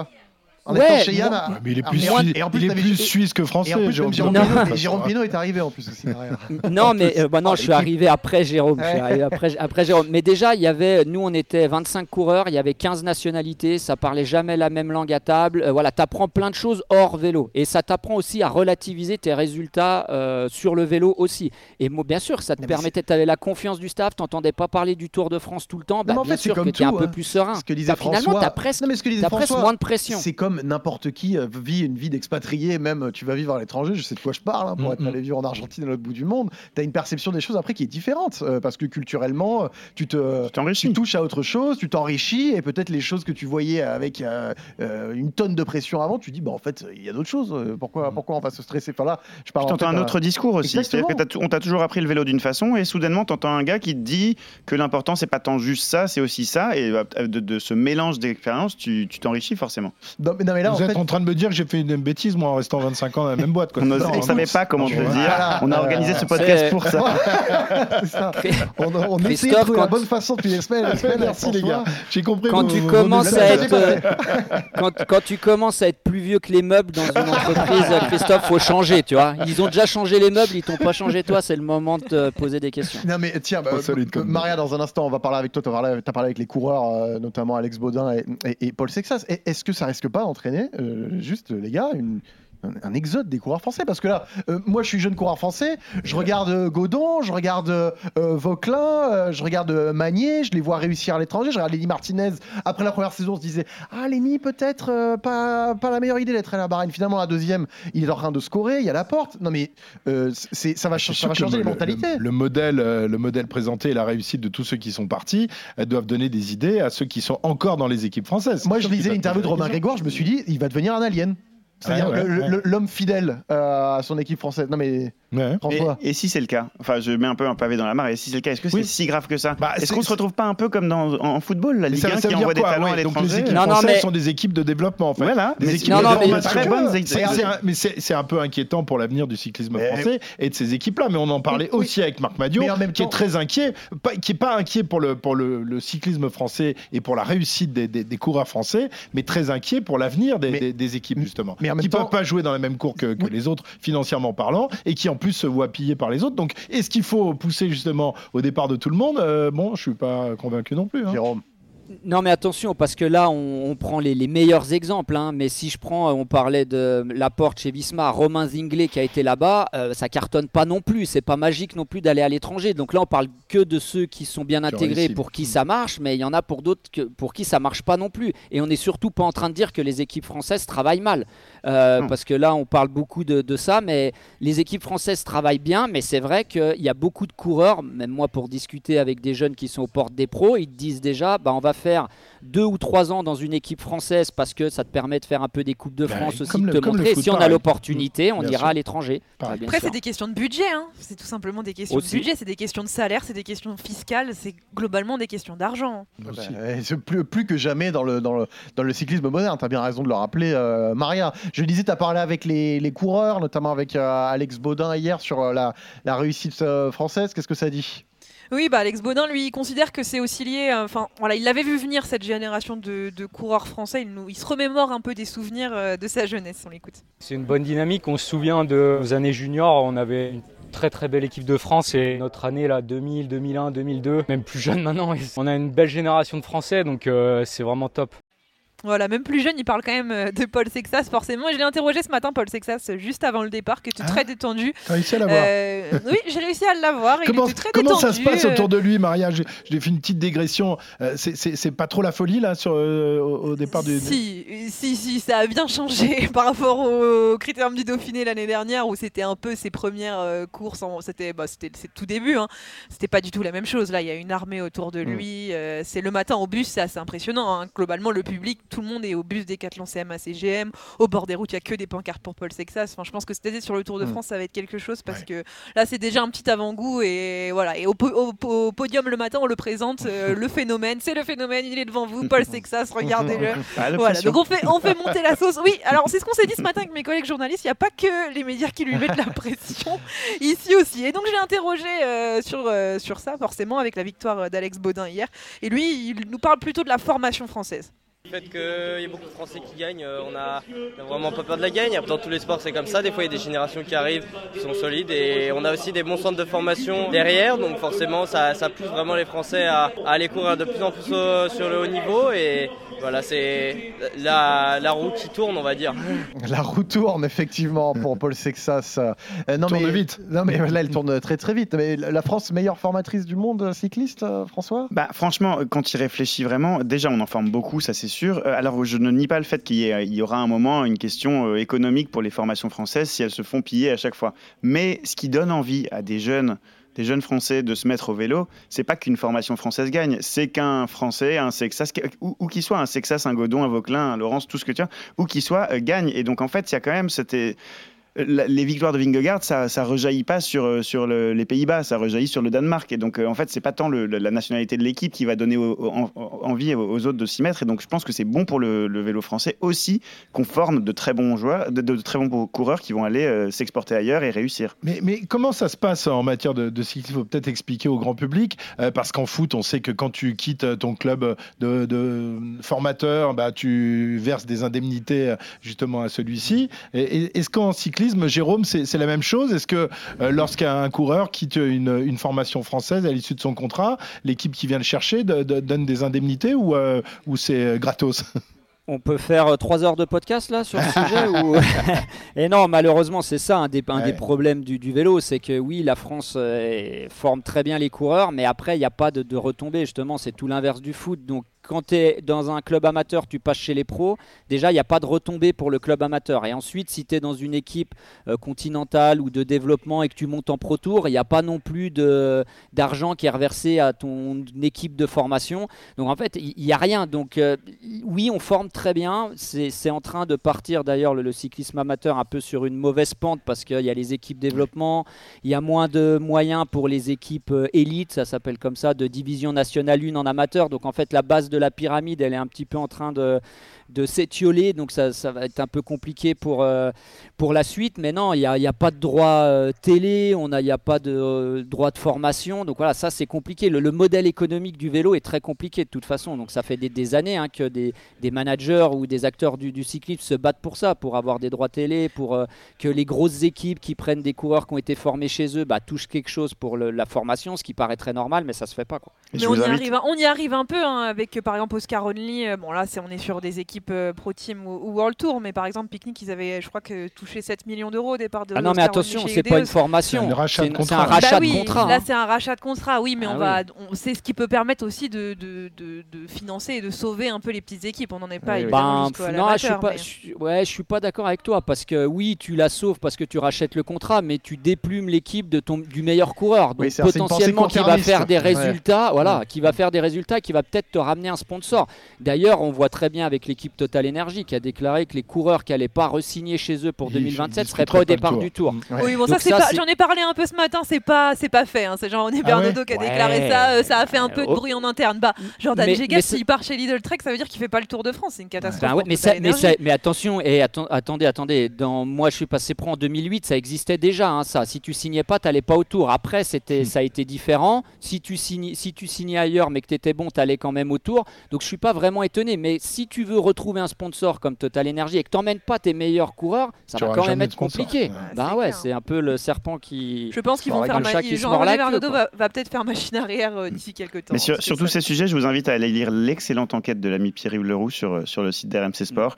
en étant chez Yann. Mais il est plus suisse que français. Et en plus, Jérôme Pinot est arrivé en plus aussi derrière. Non, mais je suis arrivé après Jérôme. Après Jérôme. Mais déjà, nous, on était 25 coureurs, il y avait 15 nationalités, ça parlait jamais la même langue à table. Voilà, t'apprends plein de choses hors vélo. Et ça t'apprend aussi à relativiser tes résultats sur le vélo aussi. Et bien sûr, ça te permettait, t'avais la confiance du staff, t'entendais pas parler du Tour de France tout le temps. Bah, bien sûr que t'es un peu plus serein. Ce que disait François, finalement, t'as presque moins de pression. C'est comme n'importe qui vit une vie d'expatrié, même tu vas vivre à l'étranger, je sais de quoi je parle, pour être allé vivre en Argentine à l'autre bout du monde, tu as une perception des choses après qui est différente, parce que culturellement, tu touches à autre chose, tu t'enrichis, et peut-être les choses que tu voyais avec une tonne de pression avant, tu dis, en fait, il y a d'autres choses, pourquoi on va se stresser? Enfin, là, je parle. Tu entends un autre discours aussi, c'est-à-dire qu'on t'a toujours appris le vélo d'une façon, et soudainement, tu entends un gars qui te dit que l'important, c'est pas tant juste ça, c'est aussi ça, et de ce mélange d'expériences, tu t'enrichis forcément. Non, mais là, vous êtes en train de me dire que j'ai fait une bêtise, moi, en restant 25 ans dans la même boîte. On ne savait pas comment te le dire. On a organisé ce podcast pour ça. C'est ça. On essaie de trouver la bonne façon depuis les semaines. Merci les gars. J'ai compris. Quand tu commences à être plus vieux que les meubles dans une entreprise, Christophe, faut changer, tu vois. Ils ont déjà changé les meubles, ils t'ont pas changé toi. C'est le moment de te poser des questions. Non mais tiens, Maria, dans un instant, on va parler avec toi. T'as parlé avec les coureurs, notamment Alex Baudin et Paul Sexas. Est-ce que ça risque pas d'entraîner juste les gars un exode des coureurs français? Parce que là, moi je suis jeune coureur français, je regarde Godon, je regarde Vauquelin, je regarde Magnier, je les vois réussir à l'étranger, je regarde Lenny Martinez. Après la première saison, on se disait Lenny peut-être pas la meilleure idée d'être à la Bahreïn. Finalement la deuxième, il est en train de scorer, il y a la porte. Non mais ça va changer les mentalités. Le modèle présenté et la réussite de tous ceux qui sont partis doivent donner des idées à ceux qui sont encore dans les équipes françaises. Moi je lisais l'interview de Romain Grégoire, je me suis dit il va devenir un alien. C'est-à-dire l'homme fidèle à son équipe française. Non mais François. Et si c'est le cas, enfin je mets un peu un pavé dans la mare, et si c'est le cas, est-ce que c'est si grave que ça? Est-ce qu'on se retrouve pas un peu comme en football, la Ligue 1 qui envoie des talents à l'étranger? Donc les équipes françaises sont des équipes de développement en fait. Voilà. Des équipes très bonnes. Mais c'est un peu inquiétant pour l'avenir du cyclisme français et de ces équipes-là. Mais on en parlait aussi avec Marc Madiot, qui est très inquiet, qui est pas inquiet pour le cyclisme français et pour la réussite des coureurs français, mais très inquiet pour l'avenir des équipes justement, qui ne peuvent pas jouer dans la même cour que les autres financièrement parlant, et qui en plus se voient piller par les autres. Donc est-ce qu'il faut pousser justement au départ de tout le monde? Bon, je suis pas convaincu non plus. Jérôme. Non mais attention, parce que là on prend les meilleurs exemples, mais si je prends, on parlait de Laporte chez Visma, Romain Zinglé qui a été là-bas, ça cartonne pas non plus, c'est pas magique non plus d'aller à l'étranger. Donc là on parle que de ceux qui sont bien intégrés, pour qui ça marche, mais il y en a pour d'autres pour qui ça marche pas non plus. Et on n'est surtout pas en train de dire que les équipes françaises travaillent mal, parce que là on parle beaucoup de ça, mais les équipes françaises travaillent bien, mais c'est vrai qu'il y a beaucoup de coureurs, même moi pour discuter avec des jeunes qui sont aux portes des pros, ils te disent déjà on va faire 2 ou 3 ans dans une équipe française parce que ça te permet de faire un peu des Coupes de France aussi, de te montrer. Si on a l'opportunité, on ira à l'étranger. Après, c'est des questions de budget. C'est tout simplement des questions de budget, c'est des questions de salaire, c'est des questions fiscales, c'est globalement des questions d'argent. C'est plus que jamais dans le cyclisme moderne. Tu as bien raison de le rappeler, Maria. Je disais, tu as parlé avec les coureurs, notamment avec Alex Baudin hier sur la réussite française. Qu'est-ce que ça dit ? Oui, Alex Baudin, lui, il considère que c'est aussi lié. Il l'avait vu venir cette génération de coureurs français. Il se remémore un peu des souvenirs de sa jeunesse. On l'écoute. C'est une bonne dynamique. On se souvient de nos années juniors. On avait une très très belle équipe de France et notre année là 2000, 2001, 2002, même plus jeune maintenant. On a une belle génération de Français, donc c'est vraiment top. Voilà, même plus jeune, il parle quand même de Paul Sexas, forcément. Et je l'ai interrogé ce matin, Paul Sexas, juste avant le départ, qui était très détendu. Tu as réussi à l'avoir Oui, j'ai réussi à l'avoir. Comment détendu, ça se passe autour de lui, Maria? J'ai fait une petite dégression. C'est pas trop la folie, là, au départ du... Si, ça a bien changé par rapport au Critérium du Dauphiné l'année dernière, où c'était un peu ses premières courses. C'était tout début. C'était pas du tout la même chose. Là, il y a une armée autour de lui. C'est le matin au bus, c'est assez impressionnant. Globalement, le public, tout le monde est au bus Décathlon CMA CGM. Au bord des routes, il n'y a que des pancartes pour Paul Sexas. Je pense que cette année sur le Tour de France, ça va être quelque chose parce que là, c'est déjà un petit avant-goût. Et voilà. Et au podium le matin, on le présente. Le phénomène, c'est le phénomène. Il est devant vous, Paul Sexas. Regardez-le. Voilà. Donc on fait monter la sauce. Oui. Alors c'est ce qu'on s'est dit ce matin avec mes collègues journalistes. Il n'y a pas que les médias qui lui mettent la pression. Ici aussi. Et donc je l'ai interrogé sur ça, forcément, avec la victoire d'Alex Baudin hier. Et lui, il nous parle plutôt de la formation française. Le fait qu'il y ait beaucoup de Français qui gagnent, on n'a vraiment pas peur de la gagne. Dans tous les sports, c'est comme ça. Des fois, il y a des générations qui arrivent, qui sont solides. Et on a aussi des bons centres de formation derrière. Donc forcément, ça pousse vraiment les Français à aller courir de plus en plus sur le haut niveau. Et voilà, c'est la roue qui tourne, on va dire. La roue tourne, effectivement, pour Paul Sexas. Tourne vite. Non, mais là, elle tourne très très vite. Mais la France, meilleure formatrice du monde cycliste, François ? Franchement, quand il réfléchit vraiment, déjà, on en forme beaucoup, ça c'est sûr. Alors, je ne nie pas le fait qu'il y aura un moment une question économique pour les formations françaises si elles se font piller à chaque fois. Mais ce qui donne envie à des jeunes Français de se mettre au vélo, c'est pas qu'une formation française gagne, c'est qu'un Français, un Sexas, ou qu'il soit un Sexas, un Godon, un Vauquelin, un Laurence, tout ce que tu as, ou qu'il soit, gagne. Et donc en fait, il y a quand même les victoires de Vingegaard, ça rejaillit pas sur les Pays-Bas, ça rejaillit sur le Danemark. Et donc, en fait, c'est pas tant la nationalité de l'équipe qui va donner envie aux autres de s'y mettre. Et donc, je pense que c'est bon pour le vélo français aussi qu'on forme de très bons joueurs, de très bons coureurs qui vont aller s'exporter ailleurs et réussir. Mais comment ça se passe en matière de cyclisme? Il faut peut-être expliquer au grand public, parce qu'en foot, on sait que quand tu quittes ton club de formateur, tu verses des indemnités justement à celui-ci. Est-ce qu'en cyclisme, Jérôme, c'est la même chose? Est-ce que lorsqu'un coureur quitte une formation française à l'issue de son contrat, l'équipe qui vient le chercher donne des indemnités ou c'est gratos? On peut faire 3 heures de podcast là sur ce sujet Et non, malheureusement, c'est ça un des problèmes du vélo, c'est que oui, la France forme très bien les coureurs, mais après, il n'y a pas de retombées. Justement, c'est tout l'inverse du foot. Donc, quand tu es dans un club amateur, tu passes chez les pros, déjà il n'y a pas de retombée pour le club amateur. Et ensuite, si tu es dans une équipe continentale ou de développement et que tu montes en Pro Tour, il n'y a pas non plus d'argent qui est reversé à ton équipe de formation. Donc en fait, il n'y a rien. Donc oui, on forme très bien. C'est en train de partir d'ailleurs le cyclisme amateur un peu sur une mauvaise pente parce qu'il y a les équipes développement, il y a moins de moyens pour les équipes élites, ça s'appelle comme ça, de division nationale 1 en amateur. Donc en fait, la base de la pyramide, elle est un petit peu en train de s'étioler, donc ça va être un peu compliqué pour la suite. Mais non, il n'y a pas de droit télé, il n'y a pas de droit de formation. Donc voilà, ça c'est compliqué. Le modèle économique du vélo est très compliqué de toute façon. Donc ça fait des années que des managers ou des acteurs du cyclisme se battent pour ça, pour avoir des droits télé, pour que les grosses équipes qui prennent des coureurs qui ont été formés chez eux touchent quelque chose pour la formation, ce qui paraît très normal, mais ça se fait pas, quoi. Mais on y arrive un peu avec par exemple Oscar Only. Bon là, on est sur des équipes Pro Team ou World Tour, mais par exemple Picnic, ils avaient, je crois, touché 7 millions d'euros au départ de. Ah non, mais attention, c'est pas une formation, c'est un rachat de contrat. Là, c'est un rachat de contrat, oui, mais c'est ce qui peut permettre aussi de financer et de sauver un peu les petites équipes. On n'en est pas évidemment jusqu'à l'amateur. Je suis pas d'accord avec toi parce que oui, tu la sauves parce que tu rachètes le contrat, mais tu déplumes l'équipe du meilleur coureur, donc potentiellement qui va faire des résultats, qui va faire des résultats, qui va peut-être te ramener un sponsor. D'ailleurs, on voit très bien avec l'équipe Total Energy qui a déclaré que les coureurs qui n'allaient pas re-signer chez eux pour 2027 ne seraient pas au départ du Tour. Oui, bon, j'en ai parlé un peu ce matin, c'est pas fait. C'est Jean-René Bernodeau qui a déclaré ça. Ça a fait un peu de bruit en interne. Jordan Gégas, s'il part chez Lidl Trek, ça veut dire qu'il fait pas le Tour de France. C'est une catastrophe. Mais attention, attendez. Moi, je suis passé pro en 2008, ça existait déjà. Ça, si tu signais pas, t'allais pas au Tour. Après, ça a été différent. Si tu signais ailleurs, mais que t'étais bon, t'allais quand même au Tour. Donc, je suis pas vraiment étonné. Mais si tu veux retrouver un sponsor comme Total Energy et que t'emmènes pas tes meilleurs coureurs, ça va quand même être compliqué. C'est un peu le serpent qui. Je pense qu'ils vont faire. Jean-René Bernodeau va peut-être faire machine arrière d'ici quelques temps. Mais sur tous ces sujets, je vous invite à aller lire l'excellente enquête de l'ami Pierre-Yves Leroux sur le site d'RMC Sport,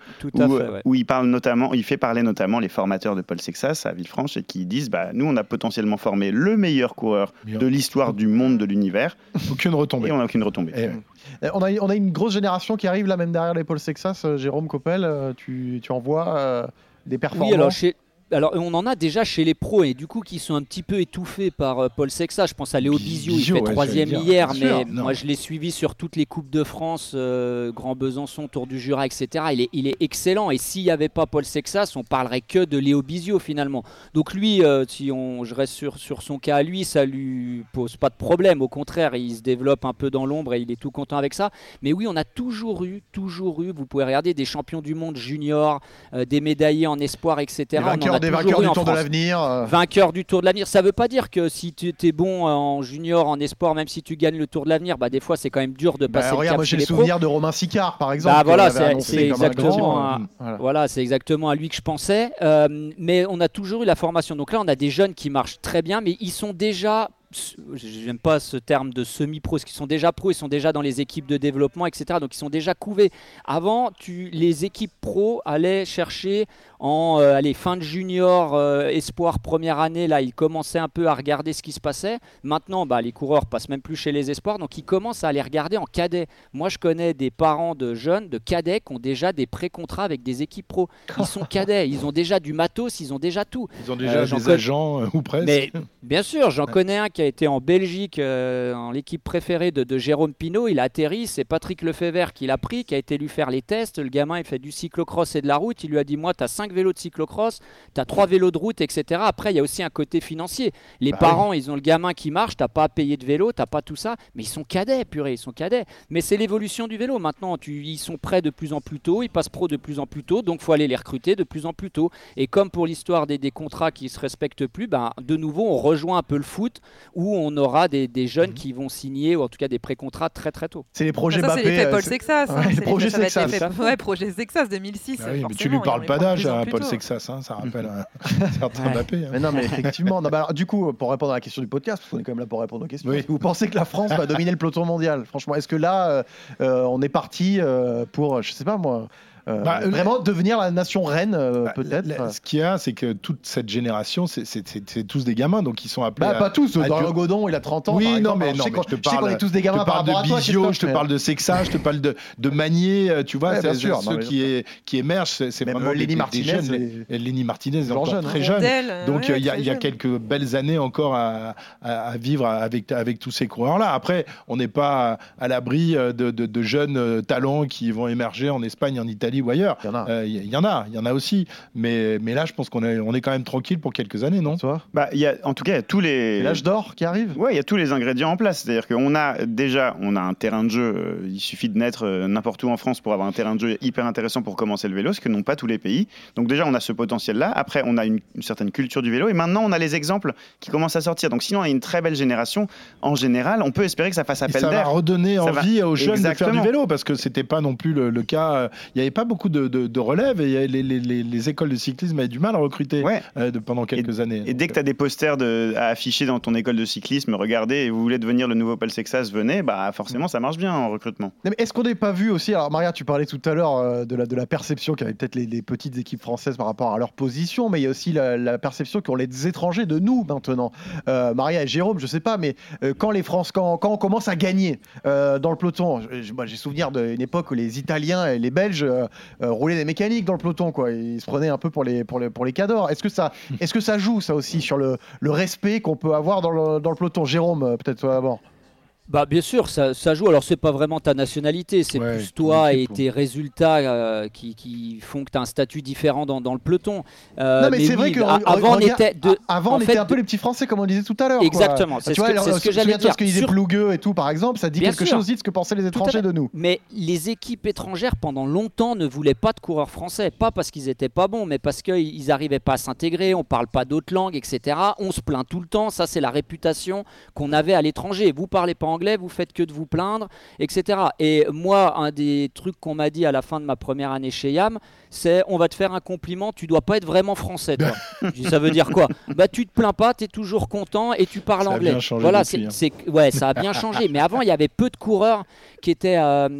où il fait parler notamment les formateurs de Paul Sexas à Villefranche et qui disent nous on a potentiellement formé le meilleur coureur de l'histoire du monde, de l'univers. Aucune retombée. Et on n'a aucune retombée. On a une grosse génération qui arrive là même derrière les Paul Sexas. Jérôme Coppel, tu en vois des performances. Oui, alors on en a déjà chez les pros et du coup qui sont un petit peu étouffés par Paul Sexas. Je pense à Léo Bizio, il fait 3e hier, mais moi je l'ai suivi sur toutes les Coupes de France, Grand Besançon, Tour du Jura, etc. Il est excellent et s'il n'y avait pas Paul Sexas, on parlerait que de Léo Bizio finalement. Donc lui, je reste sur son cas à lui, ça lui pose pas de problème. Au contraire, il se développe un peu dans l'ombre et il est tout content avec ça. Mais oui, on a toujours eu, vous pouvez regarder des champions du monde juniors, des médaillés en espoir, etc. Des vainqueurs du Tour de l'Avenir. Vainqueurs du Tour de l'Avenir. Ça ne veut pas dire que si tu es bon en junior, en espoir, même si tu gagnes le Tour de l'Avenir, des fois c'est quand même dur de passer le cap. Moi j'ai le souvenir de Romain Sicard par exemple. C'est exactement à lui que je pensais. Mais on a toujours eu la formation. Donc là, on a des jeunes qui marchent très bien, mais ils sont déjà. J'aime pas ce terme de semi-pro, parce qu'ils sont déjà pros, ils sont déjà dans les équipes de développement, etc. Donc ils sont déjà couvés. Avant, les équipes pro allaient chercher en fin de junior, espoir première année, là ils commençaient un peu à regarder ce qui se passait. Maintenant, les coureurs passent même plus chez les espoirs, donc ils commencent à aller regarder en cadet. Moi je connais des parents de jeunes, de cadets, qui ont déjà des pré-contrats avec des équipes pro. Ils sont cadets, ils ont déjà du matos, ils ont déjà tout. Ils ont déjà des agents ou presque. Mais bien sûr, j'en connais un qui a été en Belgique, en l'équipe préférée de Jérôme Pinault. Il a atterri, c'est Patrick Lefebvre qui l'a pris, qui a été lui faire les tests. Le gamin, il fait du cyclocross et de la route. Il lui a dit, moi, tu as 5 vélos de cyclocross, tu as 3 vélos de route, etc. Après, il y a aussi un côté financier. Les parents, ils ont le gamin qui marche, tu n'as pas à payer de vélo, tu n'as pas tout ça. Mais ils sont cadets, purée, ils sont cadets. Mais c'est l'évolution du vélo. Maintenant, ils sont prêts de plus en plus tôt, ils passent pro de plus en plus tôt, donc il faut aller les recruter de plus en plus tôt. Et comme pour l'histoire des contrats qui ne se respectent plus, de nouveau, on rejoint un peu le foot, où on aura des jeunes qui vont signer, ou en tout cas des pré-contrats très très tôt. C'est les projets Mbappé. C'est l'effet Paul Sexas. Les projets Sexas. Projet Sexas 2006. Mais tu lui parles pas d'âge à Paul Sexas, ça rappelle un certain Mbappé. Mais non, mais effectivement. Alors, du coup, pour répondre à la question du podcast, parce qu'on est quand même là pour répondre aux questions, est-ce que vous pensez que la France va dominer le peloton mondial ? Franchement, est-ce que là, on est parti pour, je sais pas moi, vraiment devenir la nation reine, peut-être. Ce qu'il y a, c'est que toute cette génération, c'est tous des gamins, donc ils sont appelés. Pas tous. Dorian Godon, il a 30 ans. Oui, par non, exemple. mais Je sais qu'on est tous des gamins par rapport à toi. Je te parle de Sexa, je te parle de Magnier, tu vois, c'est ceux qui émergent, c'est vraiment Lenny des jeunes. Lenny Martinez est encore très jeune. Donc il y a quelques belles années encore à vivre avec tous ces coureurs-là. Après, on n'est pas à l'abri de jeunes talents qui vont émerger en Espagne, en Italie ou ailleurs. Il y en a aussi. Mais là, je pense qu'on est quand même tranquille pour quelques années, non ? En tout cas, il y a tous les... C'est l'âge d'or qui arrive. Ouais, il y a tous les ingrédients en place. C'est-à-dire qu'on a un terrain de jeu. Il suffit de naître n'importe où en France pour avoir un terrain de jeu hyper intéressant pour commencer le vélo, ce que n'ont pas tous les pays. Donc déjà, on a ce potentiel-là. Après, on a une certaine culture du vélo. Et maintenant, on a les exemples qui commencent à sortir. Donc sinon, on a une très belle génération. En général, on peut espérer que ça fasse appel d'air. Ça va redonner envie aux jeunes de faire du vélo, parce que c'était pas non plus le cas. Il n'y avait pas beaucoup de relève, et les écoles de cyclisme avaient du mal à recruter pendant quelques années. Et dès que tu as des posters à afficher dans ton école de cyclisme, regardez, et vous voulez devenir le nouveau Paul Sexas, venez, forcément ça marche bien en recrutement. Mais est-ce qu'on n'est pas vu aussi, alors Maria, tu parlais tout à l'heure de la perception qu'avaient peut-être les petites équipes françaises par rapport à leur position, mais il y a aussi la perception qu'ont les étrangers de nous maintenant. Maria et Jérôme, je sais pas, mais quand on commence à gagner dans le peloton, j'ai souvenir d'une époque où les Italiens et les Belges roulaient des mécaniques dans le peloton, quoi. Ils se prenaient un peu pour les cadors. Est-ce que ça joue ça aussi sur le respect qu'on peut avoir dans le peloton? Jérôme, peut-être toi d'abord. Bien sûr, ça joue. Alors, c'est pas vraiment ta nationalité, c'est plus toi et tes résultats qui font que tu as un statut différent dans le peloton. Non, mais c'est vrai qu'avant, on était un peu les petits Français, comme on disait tout à l'heure. Exactement, c'est ce que j'allais dire. Ce que disait Plougueux et tout, par exemple, ça dit quelque chose de ce que pensaient les étrangers de nous. Mais les équipes étrangères, pendant longtemps, ne voulaient pas de coureurs français. Pas parce qu'ils n'étaient pas bons, mais parce qu'ils n'arrivaient pas à s'intégrer, on parle pas d'autres langues, etc. On se plaint tout le temps. Ça, c'est la réputation qu'on avait à l'étranger. Vous parlez pas anglais, vous faites que de vous plaindre, etc. Et moi, un des trucs qu'on m'a dit à la fin de ma première année chez YAM, c'est: on va te faire un compliment, tu dois pas être vraiment français, toi. Je dis: ça veut dire quoi? Tu te plains pas, tu es toujours content et tu parles anglais. Ça a bien changé depuis, ça a bien changé. Mais avant, il y avait peu de coureurs qui étaient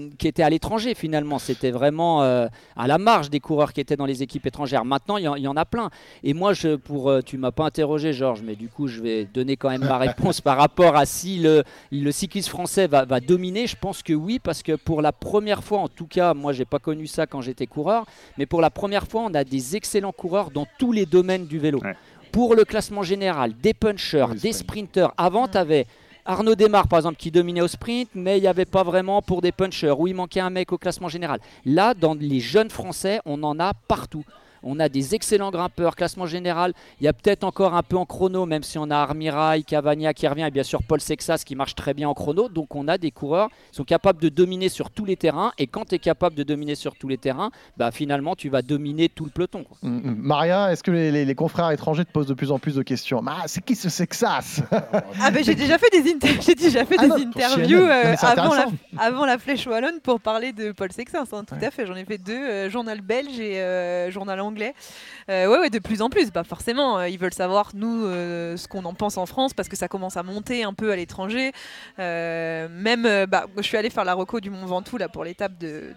à l'étranger, finalement. C'était vraiment à la marge des coureurs qui étaient dans les équipes étrangères. Maintenant, il y en a plein. Et moi, tu m'as pas interrogé, Georges, mais du coup, je vais donner quand même ma réponse par rapport à si le cyclisme français va dominer. Je pense que oui, parce que pour la première fois, en tout cas, moi, j'ai pas connu ça quand j'étais coureur, mais pour la première fois, on a des excellents coureurs dans tous les domaines du vélo. Ouais. Pour le classement général, des punchers, des sprinters. Avant, tu avais Arnaud Desmar, par exemple, qui dominait au sprint, mais il n'y avait pas vraiment pour des punchers, où il manquait un mec au classement général. Là, dans les jeunes Français, on en a partout. On a des excellents grimpeurs, classement général. Il y a peut-être encore un peu en chrono, même si on a Armirail, Cavagna qui revient, et bien sûr Paul Sexas qui marche très bien en chrono. Donc on a des coureurs qui sont capables de dominer sur tous les terrains. Et quand tu es capable de dominer sur tous les terrains, finalement tu vas dominer tout le peloton, quoi. Maria, est-ce que les confrères étrangers te posent de plus en plus de questions? C'est qui ce Sexas? J'ai déjà fait des interviews avant la Flèche Wallonne pour parler de Paul Sexas. Tout à fait, j'en ai fait 2, journal belge et journal anglais. De plus en plus, forcément, ils veulent savoir nous ce qu'on en pense en France, parce que ça commence à monter un peu à l'étranger. Je suis allée faire la reco du Mont Ventoux là pour l'étape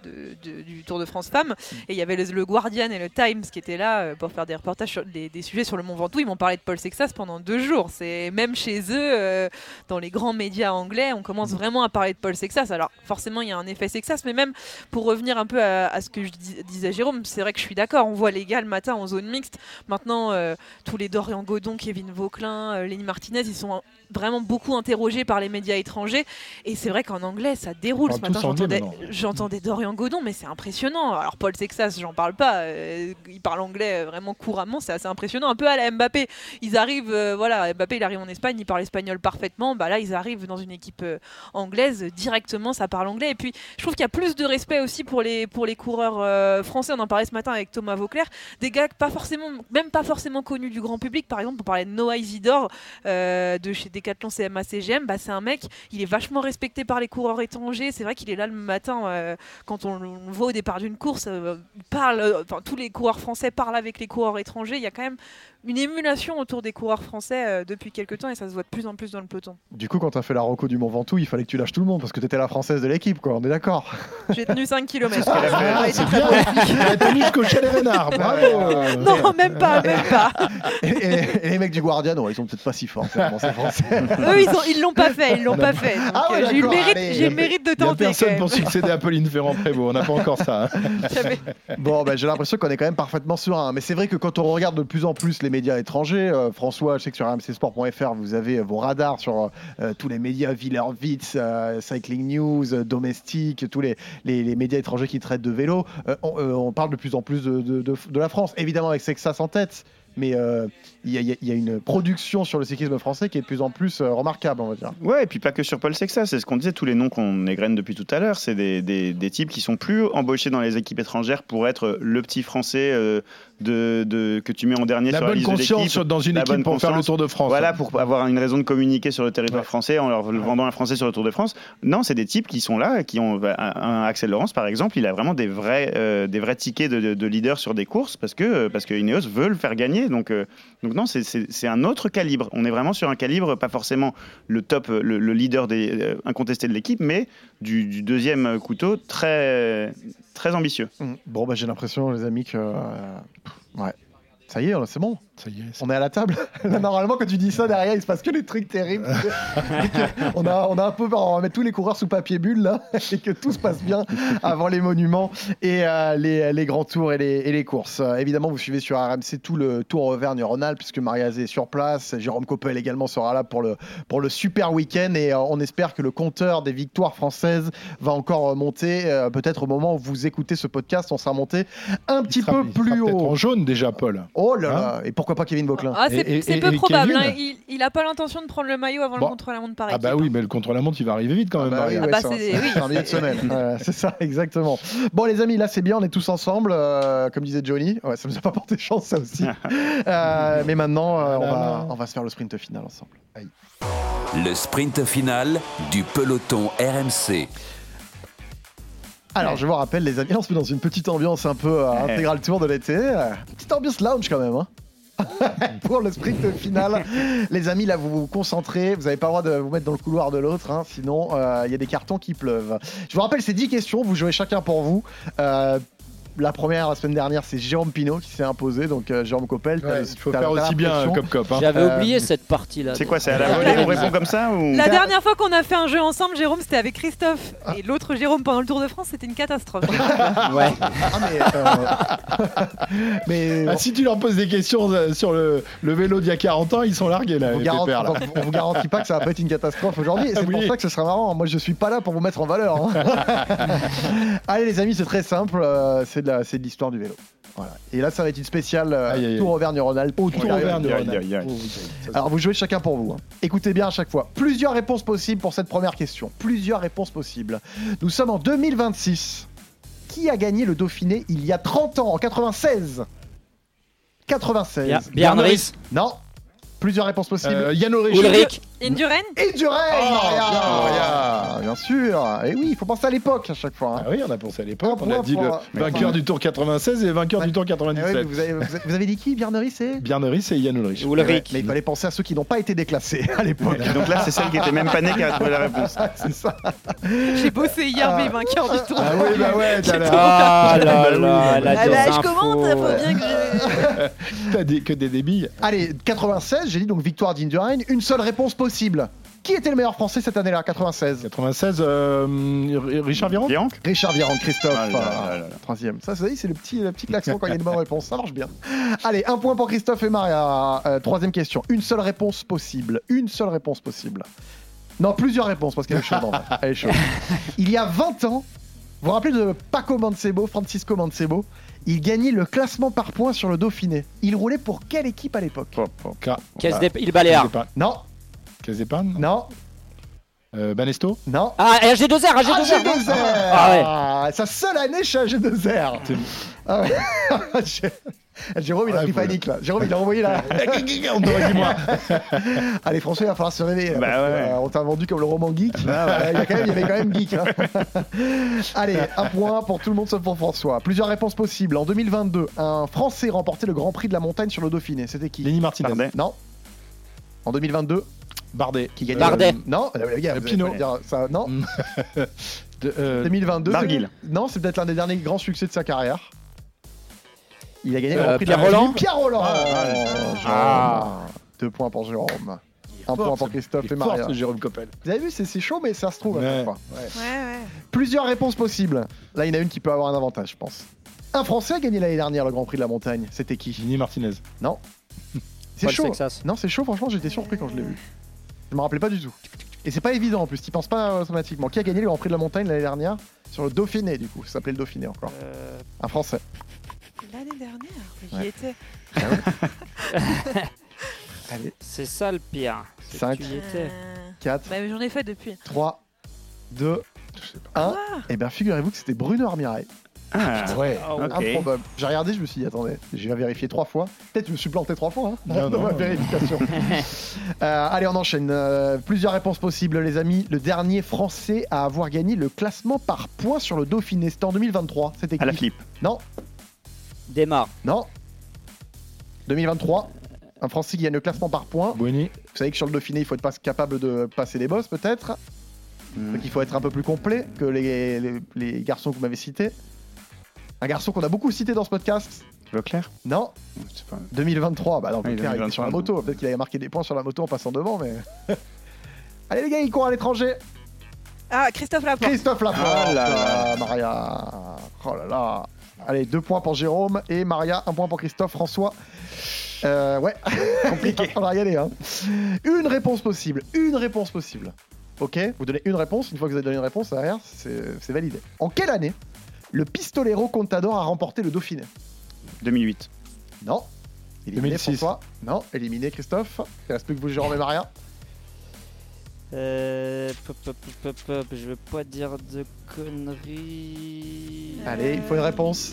du Tour de France Femmes, et il y avait le Guardian et le Times qui étaient là pour faire des reportages sur des sujets sur le Mont Ventoux. Ils m'ont parlé de Paul Sexas pendant 2 jours. C'est même chez eux, dans les grands médias anglais, on commence vraiment à parler de Paul Sexas. Alors forcément, il y a un effet Sexas, mais même pour revenir un peu à ce que je disais Jérôme, c'est vrai que je suis d'accord. On voit les gars le matin en zone mixte. Maintenant, tous les Dorian Godon, Kevin Vauquelin, Lenny Martinez, ils sont vraiment beaucoup interrogés par les médias étrangers. Et c'est vrai qu'en anglais, ça déroule. Ce matin, j'entendais Dorian Godon, mais c'est impressionnant. Alors Paul Sexas, j'en parle pas. Il parle anglais vraiment couramment. C'est assez impressionnant. Un peu à la Mbappé. Ils arrivent, Mbappé, il arrive en Espagne, il parle espagnol parfaitement. Là, ils arrivent dans une équipe anglaise. Directement, ça parle anglais. Et puis, je trouve qu'il y a plus de respect aussi pour les coureurs français. On en parlait ce matin avec Thomas Vauclair. des gars même pas forcément connus du grand public. Par exemple, on parlait de Noah Isidore de chez Decathlon CMA CGM. Bah, c'est un mec, il est vachement respecté par les coureurs étrangers. C'est vrai qu'il est là le matin quand on le voit au départ d'une course. Il parle, tous les coureurs français parlent avec les coureurs étrangers. Il y a quand même une émulation autour des coureurs français depuis quelques temps et ça se voit de plus en plus dans le peloton. Du coup, quand tu as fait la reco du Mont Ventoux, il fallait que tu lâches tout le monde parce que tu étais la française de l'équipe, quoi. On est d'accord. J'ai tenu 5 km. C'est bien. Elle a tenu jusqu'au Chalet Renard. Bravo. Non, même pas. Et les mecs du Guardian, ils sont peut-être pas si forts. C'est français. Eux, ils l'ont pas fait. Donc, j'ai eu le mérite de tenter. Il n'y a personne pour succéder à Pauline Ferrand-Prévot. On n'a pas encore ça. Bon, j'ai l'impression qu'on est quand même parfaitement serein. Mais c'est vrai que quand on regarde de plus en plus les médias étrangers, François, je sais que sur rmcsport.fr, vous avez vos radars sur tous les médias, Wielerwitz, Cycling News, Domestique, tous les médias étrangers qui traitent de vélo. On parle de plus en plus de la France, évidemment avec Sexas en tête. Mais il y a une production sur le cyclisme français qui est de plus en plus remarquable, on va dire. Ouais, et puis pas que sur Paul Sexas, c'est ce qu'on disait, tous les noms qu'on égrène depuis tout à l'heure, c'est des types qui sont plus embauchés dans les équipes étrangères pour être le petit français que tu mets en dernier sur la liste de l'équipe. La bonne conscience dans une équipe pour faire le Tour de France. Voilà, pour avoir une raison de communiquer sur le territoire français en leur vendant un français sur le Tour de France. Non, c'est des types qui sont là, qui ont un Axel Laurence par exemple, il a vraiment des vrais tickets de leader sur des courses parce que Ineos veut le faire gagner. Donc non, c'est un autre calibre. On est vraiment sur un calibre, pas forcément le top, le leader incontesté de l'équipe, mais du deuxième couteau très, très ambitieux. Bon, j'ai l'impression, les amis, que ça y est, c'est bon. Ça y est, on est à la table. Là, normalement, quand tu dis ça, derrière, il se passe que des trucs terribles. on a un peu peur. On va mettre tous les coureurs sous papier bulle, là, et que tout se passe bien avant les monuments et les grands tours et les courses. Évidemment, vous suivez sur RMC tout le Tour Auvergne-Rhône-Alpes, puisque Maria-Zé est sur place. Jérôme Coppel également sera là pour le super week-end. Et on espère que le compteur des victoires françaises va encore monter. Peut-être au moment où vous écoutez ce podcast, on sera monté un petit peu plus haut. Peut-être en jaune déjà, Paul. Oh là là. Et pourquoi pas Kevin Vauquelin? C'est peu probable. Il n'a pas l'intention de prendre le maillot avant le contre-la-montre par équipe. Ah bah oui, mais le contre-la-montre, il va arriver vite quand même. C'est un milieu de semaine. C'est ça, exactement. Bon les amis, là c'est bien, on est tous ensemble. Comme disait Johnny, ça nous a pas porté chance ça aussi. Mais maintenant, on va se faire le sprint final ensemble. Aïe. Le sprint final du peloton RMC. Alors, je vous rappelle, les amis, on se met dans une petite ambiance un peu Intégral Tour de l'été. Petite ambiance lounge quand même, pour le sprint final. Les amis, là, vous vous concentrez. Vous n'avez pas le droit de vous mettre dans le couloir de l'autre, sinon il y a des cartons qui pleuvent. Je vous rappelle, c'est 10 questions. Vous jouez chacun pour vous. La première, la semaine dernière, c'est Jérôme Pinot qui s'est imposé. Donc, Jérôme Coppel, il faut faire aussi bien Cop. J'avais oublié cette partie-là. C'est quoi, c'est à la volée, on répond comme ça ou... La dernière fois qu'on a fait un jeu ensemble, Jérôme, c'était avec Christophe. Et l'autre Jérôme pendant le Tour de France, c'était une catastrophe. Si tu leur poses des questions sur le vélo d'il y a 40 ans, ils sont largués là. On vous garantit pas que ça va pas être une catastrophe aujourd'hui. Et c'est pour ça que ce sera marrant. Moi, je suis pas là pour vous mettre en valeur. Allez, les amis, c'est très simple. C'est de l'histoire du vélo. Voilà. Et là, ça va être une spéciale Tour Auvergne-Rhône-Alpes. Alors, vous jouez chacun pour vous. Écoutez bien à chaque fois. Plusieurs réponses possibles pour cette première question. Plusieurs réponses possibles. Nous sommes en 2026. Qui a gagné le Dauphiné il y a 30 ans, en 96? 96. Bjarne Riis. Non. Plusieurs réponses possibles. Yann Ulrich. Indurain. Bien sûr. Et oui, il faut penser à l'époque à chaque fois. Ah oui, on a pensé à l'époque. On a dit le vainqueur du Tour 96 et le vainqueur du Tour 97. Vous avez dit qui? Bjarne Riis et Bjarne Riis et Yann Ulrich. Mais il fallait penser à ceux qui n'ont pas été déclassés à l'époque. Donc là, c'est celle qui était même pas née qui a trouvé la réponse. C'est ça. J'ai bossé hier, mais vainqueur du Tour. Ah oui, bah ouais. Je commente, faut bien que T'as que des débilles. Allez, 96, j'ai dit donc victoire d'Indurain. Une seule réponse possible. Qui était le meilleur français cette année-là, 96? 96, Richard Virenque. Richard Virenque, Christophe. Troisième. Ça, c'est le petit klaxon quand il y a une bonne réponse. Ça marche bien. Allez, un point pour Christophe et Maria. Troisième question. Une seule réponse possible. Non, plusieurs réponses parce qu'elle est chaude. Elle est chaude. Il y a 20 ans, vous vous rappelez de Francisco Mancebo? Il gagnait le classement par points sur le Dauphiné. Il roulait pour quelle équipe à l'époque? Il Baléares. Non. Casse d'épargne? Non. Banesto. Non. Ah, AG2R, AG2R. Ah ouais. Sa seule année chez AG2R. Ah ouais. Jérôme, il a pris panique là. Jérôme, il a envoyé la. On t'aurait dit moi. Allez, François, il va falloir se réveiller. Là, Bah ouais. on t'a vendu comme le roman geek. Il y avait quand même geek. Hein. Allez, un point pour tout le monde sauf pour François. Plusieurs réponses possibles. En 2022, un Français remportait le Grand Prix de la montagne sur le Dauphiné. C'était qui? Lenny Martinez. Bardet. Non. En 2022, Bardet. qui gagnait Bardet. Non, les gars, vous allez Pinot. pas dire ça. Non. 2022. Barguil. Non, c'est peut-être l'un des derniers grands succès de sa carrière. Il a gagné le Pierre Grand Prix de la Rolland. République. Pierre Rolland. Ah. 2 points pour Jérôme. Un point pour Christophe et Fort, Maria. ce Jérôme Coppel. Vous avez vu, c'est chaud, mais ça se trouve à Ouais. chaque fois. Ouais. Plusieurs réponses possibles. Là, il y en a une qui peut avoir un avantage, je pense. Un Français a gagné l'année dernière le Grand Prix de la montagne. C'était qui? Lenny Martinez. Non. C'est Paul chaud. Sexas. Non, c'est chaud, franchement, j'étais surpris quand je l'ai vu. Je me rappelais pas du tout. Et c'est pas évident en plus, tu penses pas automatiquement. Qui a gagné le Grand Prix de la montagne l'année dernière? Sur le Dauphiné, du coup. Ça s'appelait le Dauphiné encore. Un Français. L'année dernière, j'y Ouais. étais. Allez, C'est ça le pire. c'est que 5, tu y étais. 4, Bah, j'en ai fait depuis. 3, 2, 1. Et bien, figurez-vous que c'était Bruno Armirail. Ah, Ouais. Ah, ouais. ok. Improbable. J'ai regardé, je me suis dit, attendez, j'ai vérifié 3 fois. Peut-être que je me suis planté 3 fois hein, Non, dans non. ma vérification. Allez, on enchaîne. Plusieurs réponses possibles, les amis. Le dernier Français à avoir gagné le classement par points sur le Dauphiné, c'était en 2023. C'était qui? À la Philippe. Non, Démarre. non. 2023. Un Français qui gagne le classement par points. Bouigny. Vous savez que sur le Dauphiné, il faut être capable de passer les bosses, peut-être. Donc il faut être un peu plus complet que les garçons que vous m'avez cités. Un garçon qu'on a beaucoup cité dans ce podcast. Leclerc. Non, C'est pas... 2023. Bah non, Oui, Leclerc, il était sur la 2023, moto. Peut-être qu'il avait marqué des points sur la moto en passant devant, mais. Allez les gars, il court à l'étranger. Ah, Christophe Laporte. Christophe Laporte. Ah là là. Maria. Oh là là. Allez, 2 points pour Jérôme et Maria, 1 point pour Christophe. François. Ouais, compliqué. On va y aller. Hein. Une réponse possible. Ok, vous donnez une réponse. Une fois que vous avez donné une réponse, derrière, c'est validé. En quelle année le Pistolero Contador a remporté le Dauphiné? 2008. Non. Éliminé 2006. François. Non. Éliminé Christophe. Il reste plus que vous, Jérôme et Maria. Je veux pas dire de conneries. Allez, il faut une réponse.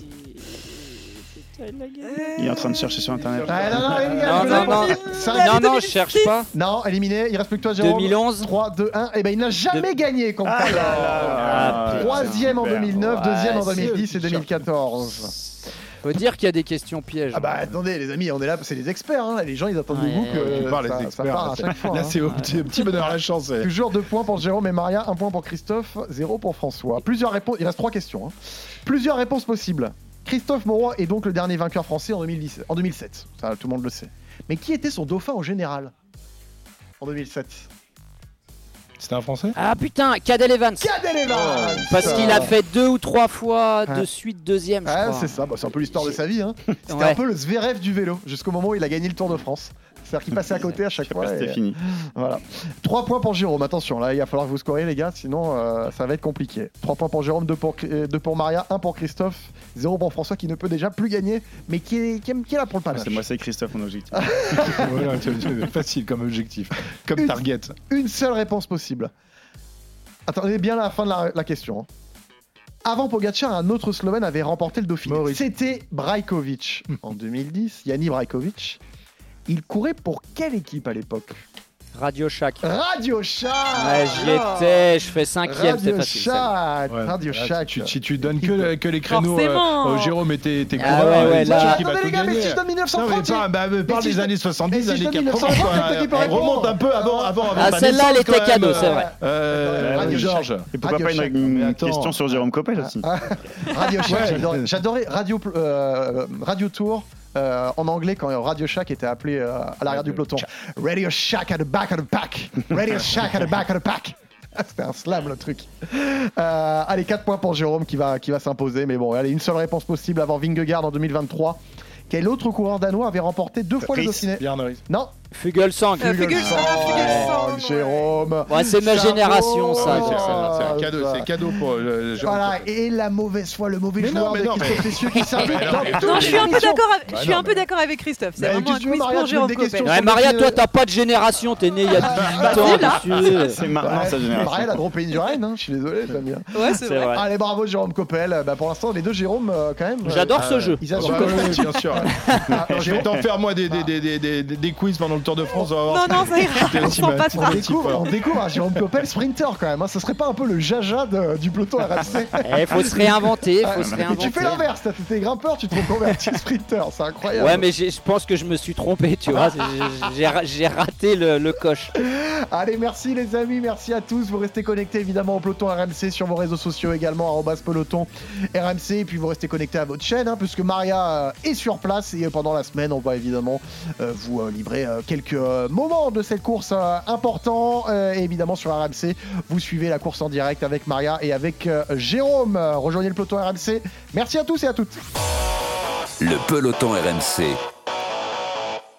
Il est en train de chercher sur internet. Ah, non, les gars, Non, je non, veux non. la réponse. Non, je cherche pas. Non, éliminé. Il reste plus que toi, Jérôme. 2011. 3, 2, 1. Et ben, il n'a jamais gagné contre Ah là Contador. là. Troisième en Super. 2009, deuxième en Ouais, 2010 et 2014. Faut dire qu'il y a des questions pièges. Ah bah attendez les amis, on est là, c'est les experts, hein. Les gens ils attendent de vous que Tu parles ça, des ça experts. part à chaque fois. Là, hein. c'est au petit bonheur à la chance. ouais. Toujours 2 points pour Jérôme et Maria, 1 point pour Christophe, 0 pour François. Plusieurs réponses, il reste 3 questions. Hein. Plusieurs réponses possibles. Christophe Mauroy est donc le dernier vainqueur français en 2007, ça tout le monde le sait. Mais qui était son dauphin au général en 2007? C'était un Français? Ah putain, Cadel Evans. Cadel Evans. Parce qu'il a fait 2 ou 3 fois Ah. de suite deuxième, je Ah, crois. c'est ça, bah, c'est un peu l'histoire de sa vie. Hein. C'était Ouais. un peu le Zverev du vélo, jusqu'au moment où il a gagné le Tour de France. C'est-à-dire qu'il passait à côté à chaque fois. C'était et- fini. Voilà. 3 points pour Jérôme, attention, là il va falloir que vous scoriez les gars, sinon ça va être compliqué. 3 points pour Jérôme, 2 pour Maria, 1 pour Christophe, 0 pour François qui ne peut déjà plus gagner, mais qui est là pour le panache. C'est moi, c'est Christophe, mon objectif. Voilà, facile comme objectif. Comme Une- target. Une seule réponse possible. Attendez bien la fin de la question. Hein. Avant Pogacar, un autre Slovène avait remporté le Dauphiné. Maurice. C'était Brajkovic. En 2010, Yanni Brajkovic. Il courait pour quelle équipe à l'époque? Radio Shack. Radio Shack. Ouais, j'y étais, je fais 5ème, c'est Radio facile. Shack. Ouais, Radio là, Shack. Si tu donnes que les créneaux, Forcément. Jérôme et tes Ah coureurs, ouais, c'est là- qui va Attendez, tout les gars, mais gagner. si je donne Non, 1930, mais parle si des je- années 70, mais si je années donne 80. 1930, c'est toi qui peux répondre. Remonte un peu avant Ah, ta celle-là, elle naissance, était quand cadeau, même. c'est vrai. Radio Georges. Shack. Et pourquoi Radio pas Shack. une Mais attends. question sur Jérôme Coppel aussi? Radio Shack, Ouais. j'adorais Radio Tour. En anglais, quand Radio Shack était appelé à l'arrière du peloton. Radio Shack at the back of the pack. Radio Shack at the back of the pack. C'était un slam le truc. Allez, 4 points pour Jérôme qui va s'imposer. Mais bon, allez, une seule réponse possible avant Vingegaard en 2023. Quel autre coureur danois avait remporté 2 fois le Ries. Dauphiné? Björn Ries. Non, Fugelsang. Fugelsang, Jérôme. Ouais, c'est ma Chapeau. génération, ça. Ouais, donc ça va. C'est un cadeau, c'est cadeau pour Jérôme Voilà, Coppel. et la mauvaise foi, le mauvais Mais non, joueur mais de non, Christophe mais- Cessieux qui s'invite mais non, dans mais- toutes Non, les je suis un peu émissions. d'accord avec, Bah je suis non, un peu d'accord avec Christophe. C'est Bah, vraiment qu'est-ce un que tu veux, quiz Maria, pour tu Jérôme poses des questions Coppel. Ouais, Maria, toi, t'as pas de génération, t'es né il y a 18 ans. c'est là. monsieur. C'est maintenant Ouais, sa génération. Marielle a droppé une du Rennes, hein, je suis désolé, j'aime bien. Ouais, c'est C'est vrai. vrai. Allez, bravo Jérôme Coppel. Bah, pour l'instant, les deux Jérôme, quand même. J'adore ce jeu. Ils Ah assurent bah le oui, coup. bien sûr. Je vais t'en faire moi des quiz pendant le Tour de France. On va voir Non, si- non, ça ira. t'es On aussi s'en mal- passera. On découvre un Jérôme Coppel sprinter quand même. Hein. Ce serait pas un peu le jaja du peloton RMC? Il faut se réinventer, faut se Et réinventer. tu fais l'inverse, t'es grimpeur, tu te reconvertis sprinter, c'est incroyable. Ouais, mais je pense que je me suis trompé, tu vois. J'ai raté le coche. Allez, merci les amis, merci à tous. Vous restez connectés évidemment au peloton RMC sur vos réseaux sociaux également, @peloton RMC. Et puis vous restez connectés à votre chaîne, hein, puisque Maria est sur place. Et pendant la semaine, on va évidemment vous livrer quelques moments de cette course importants. Et évidemment sur RMC, vous suivez la course en direct avec Maria et avec Jérôme. Rejoignez le peloton RMC. Merci à tous et à toutes. Le peloton RMC,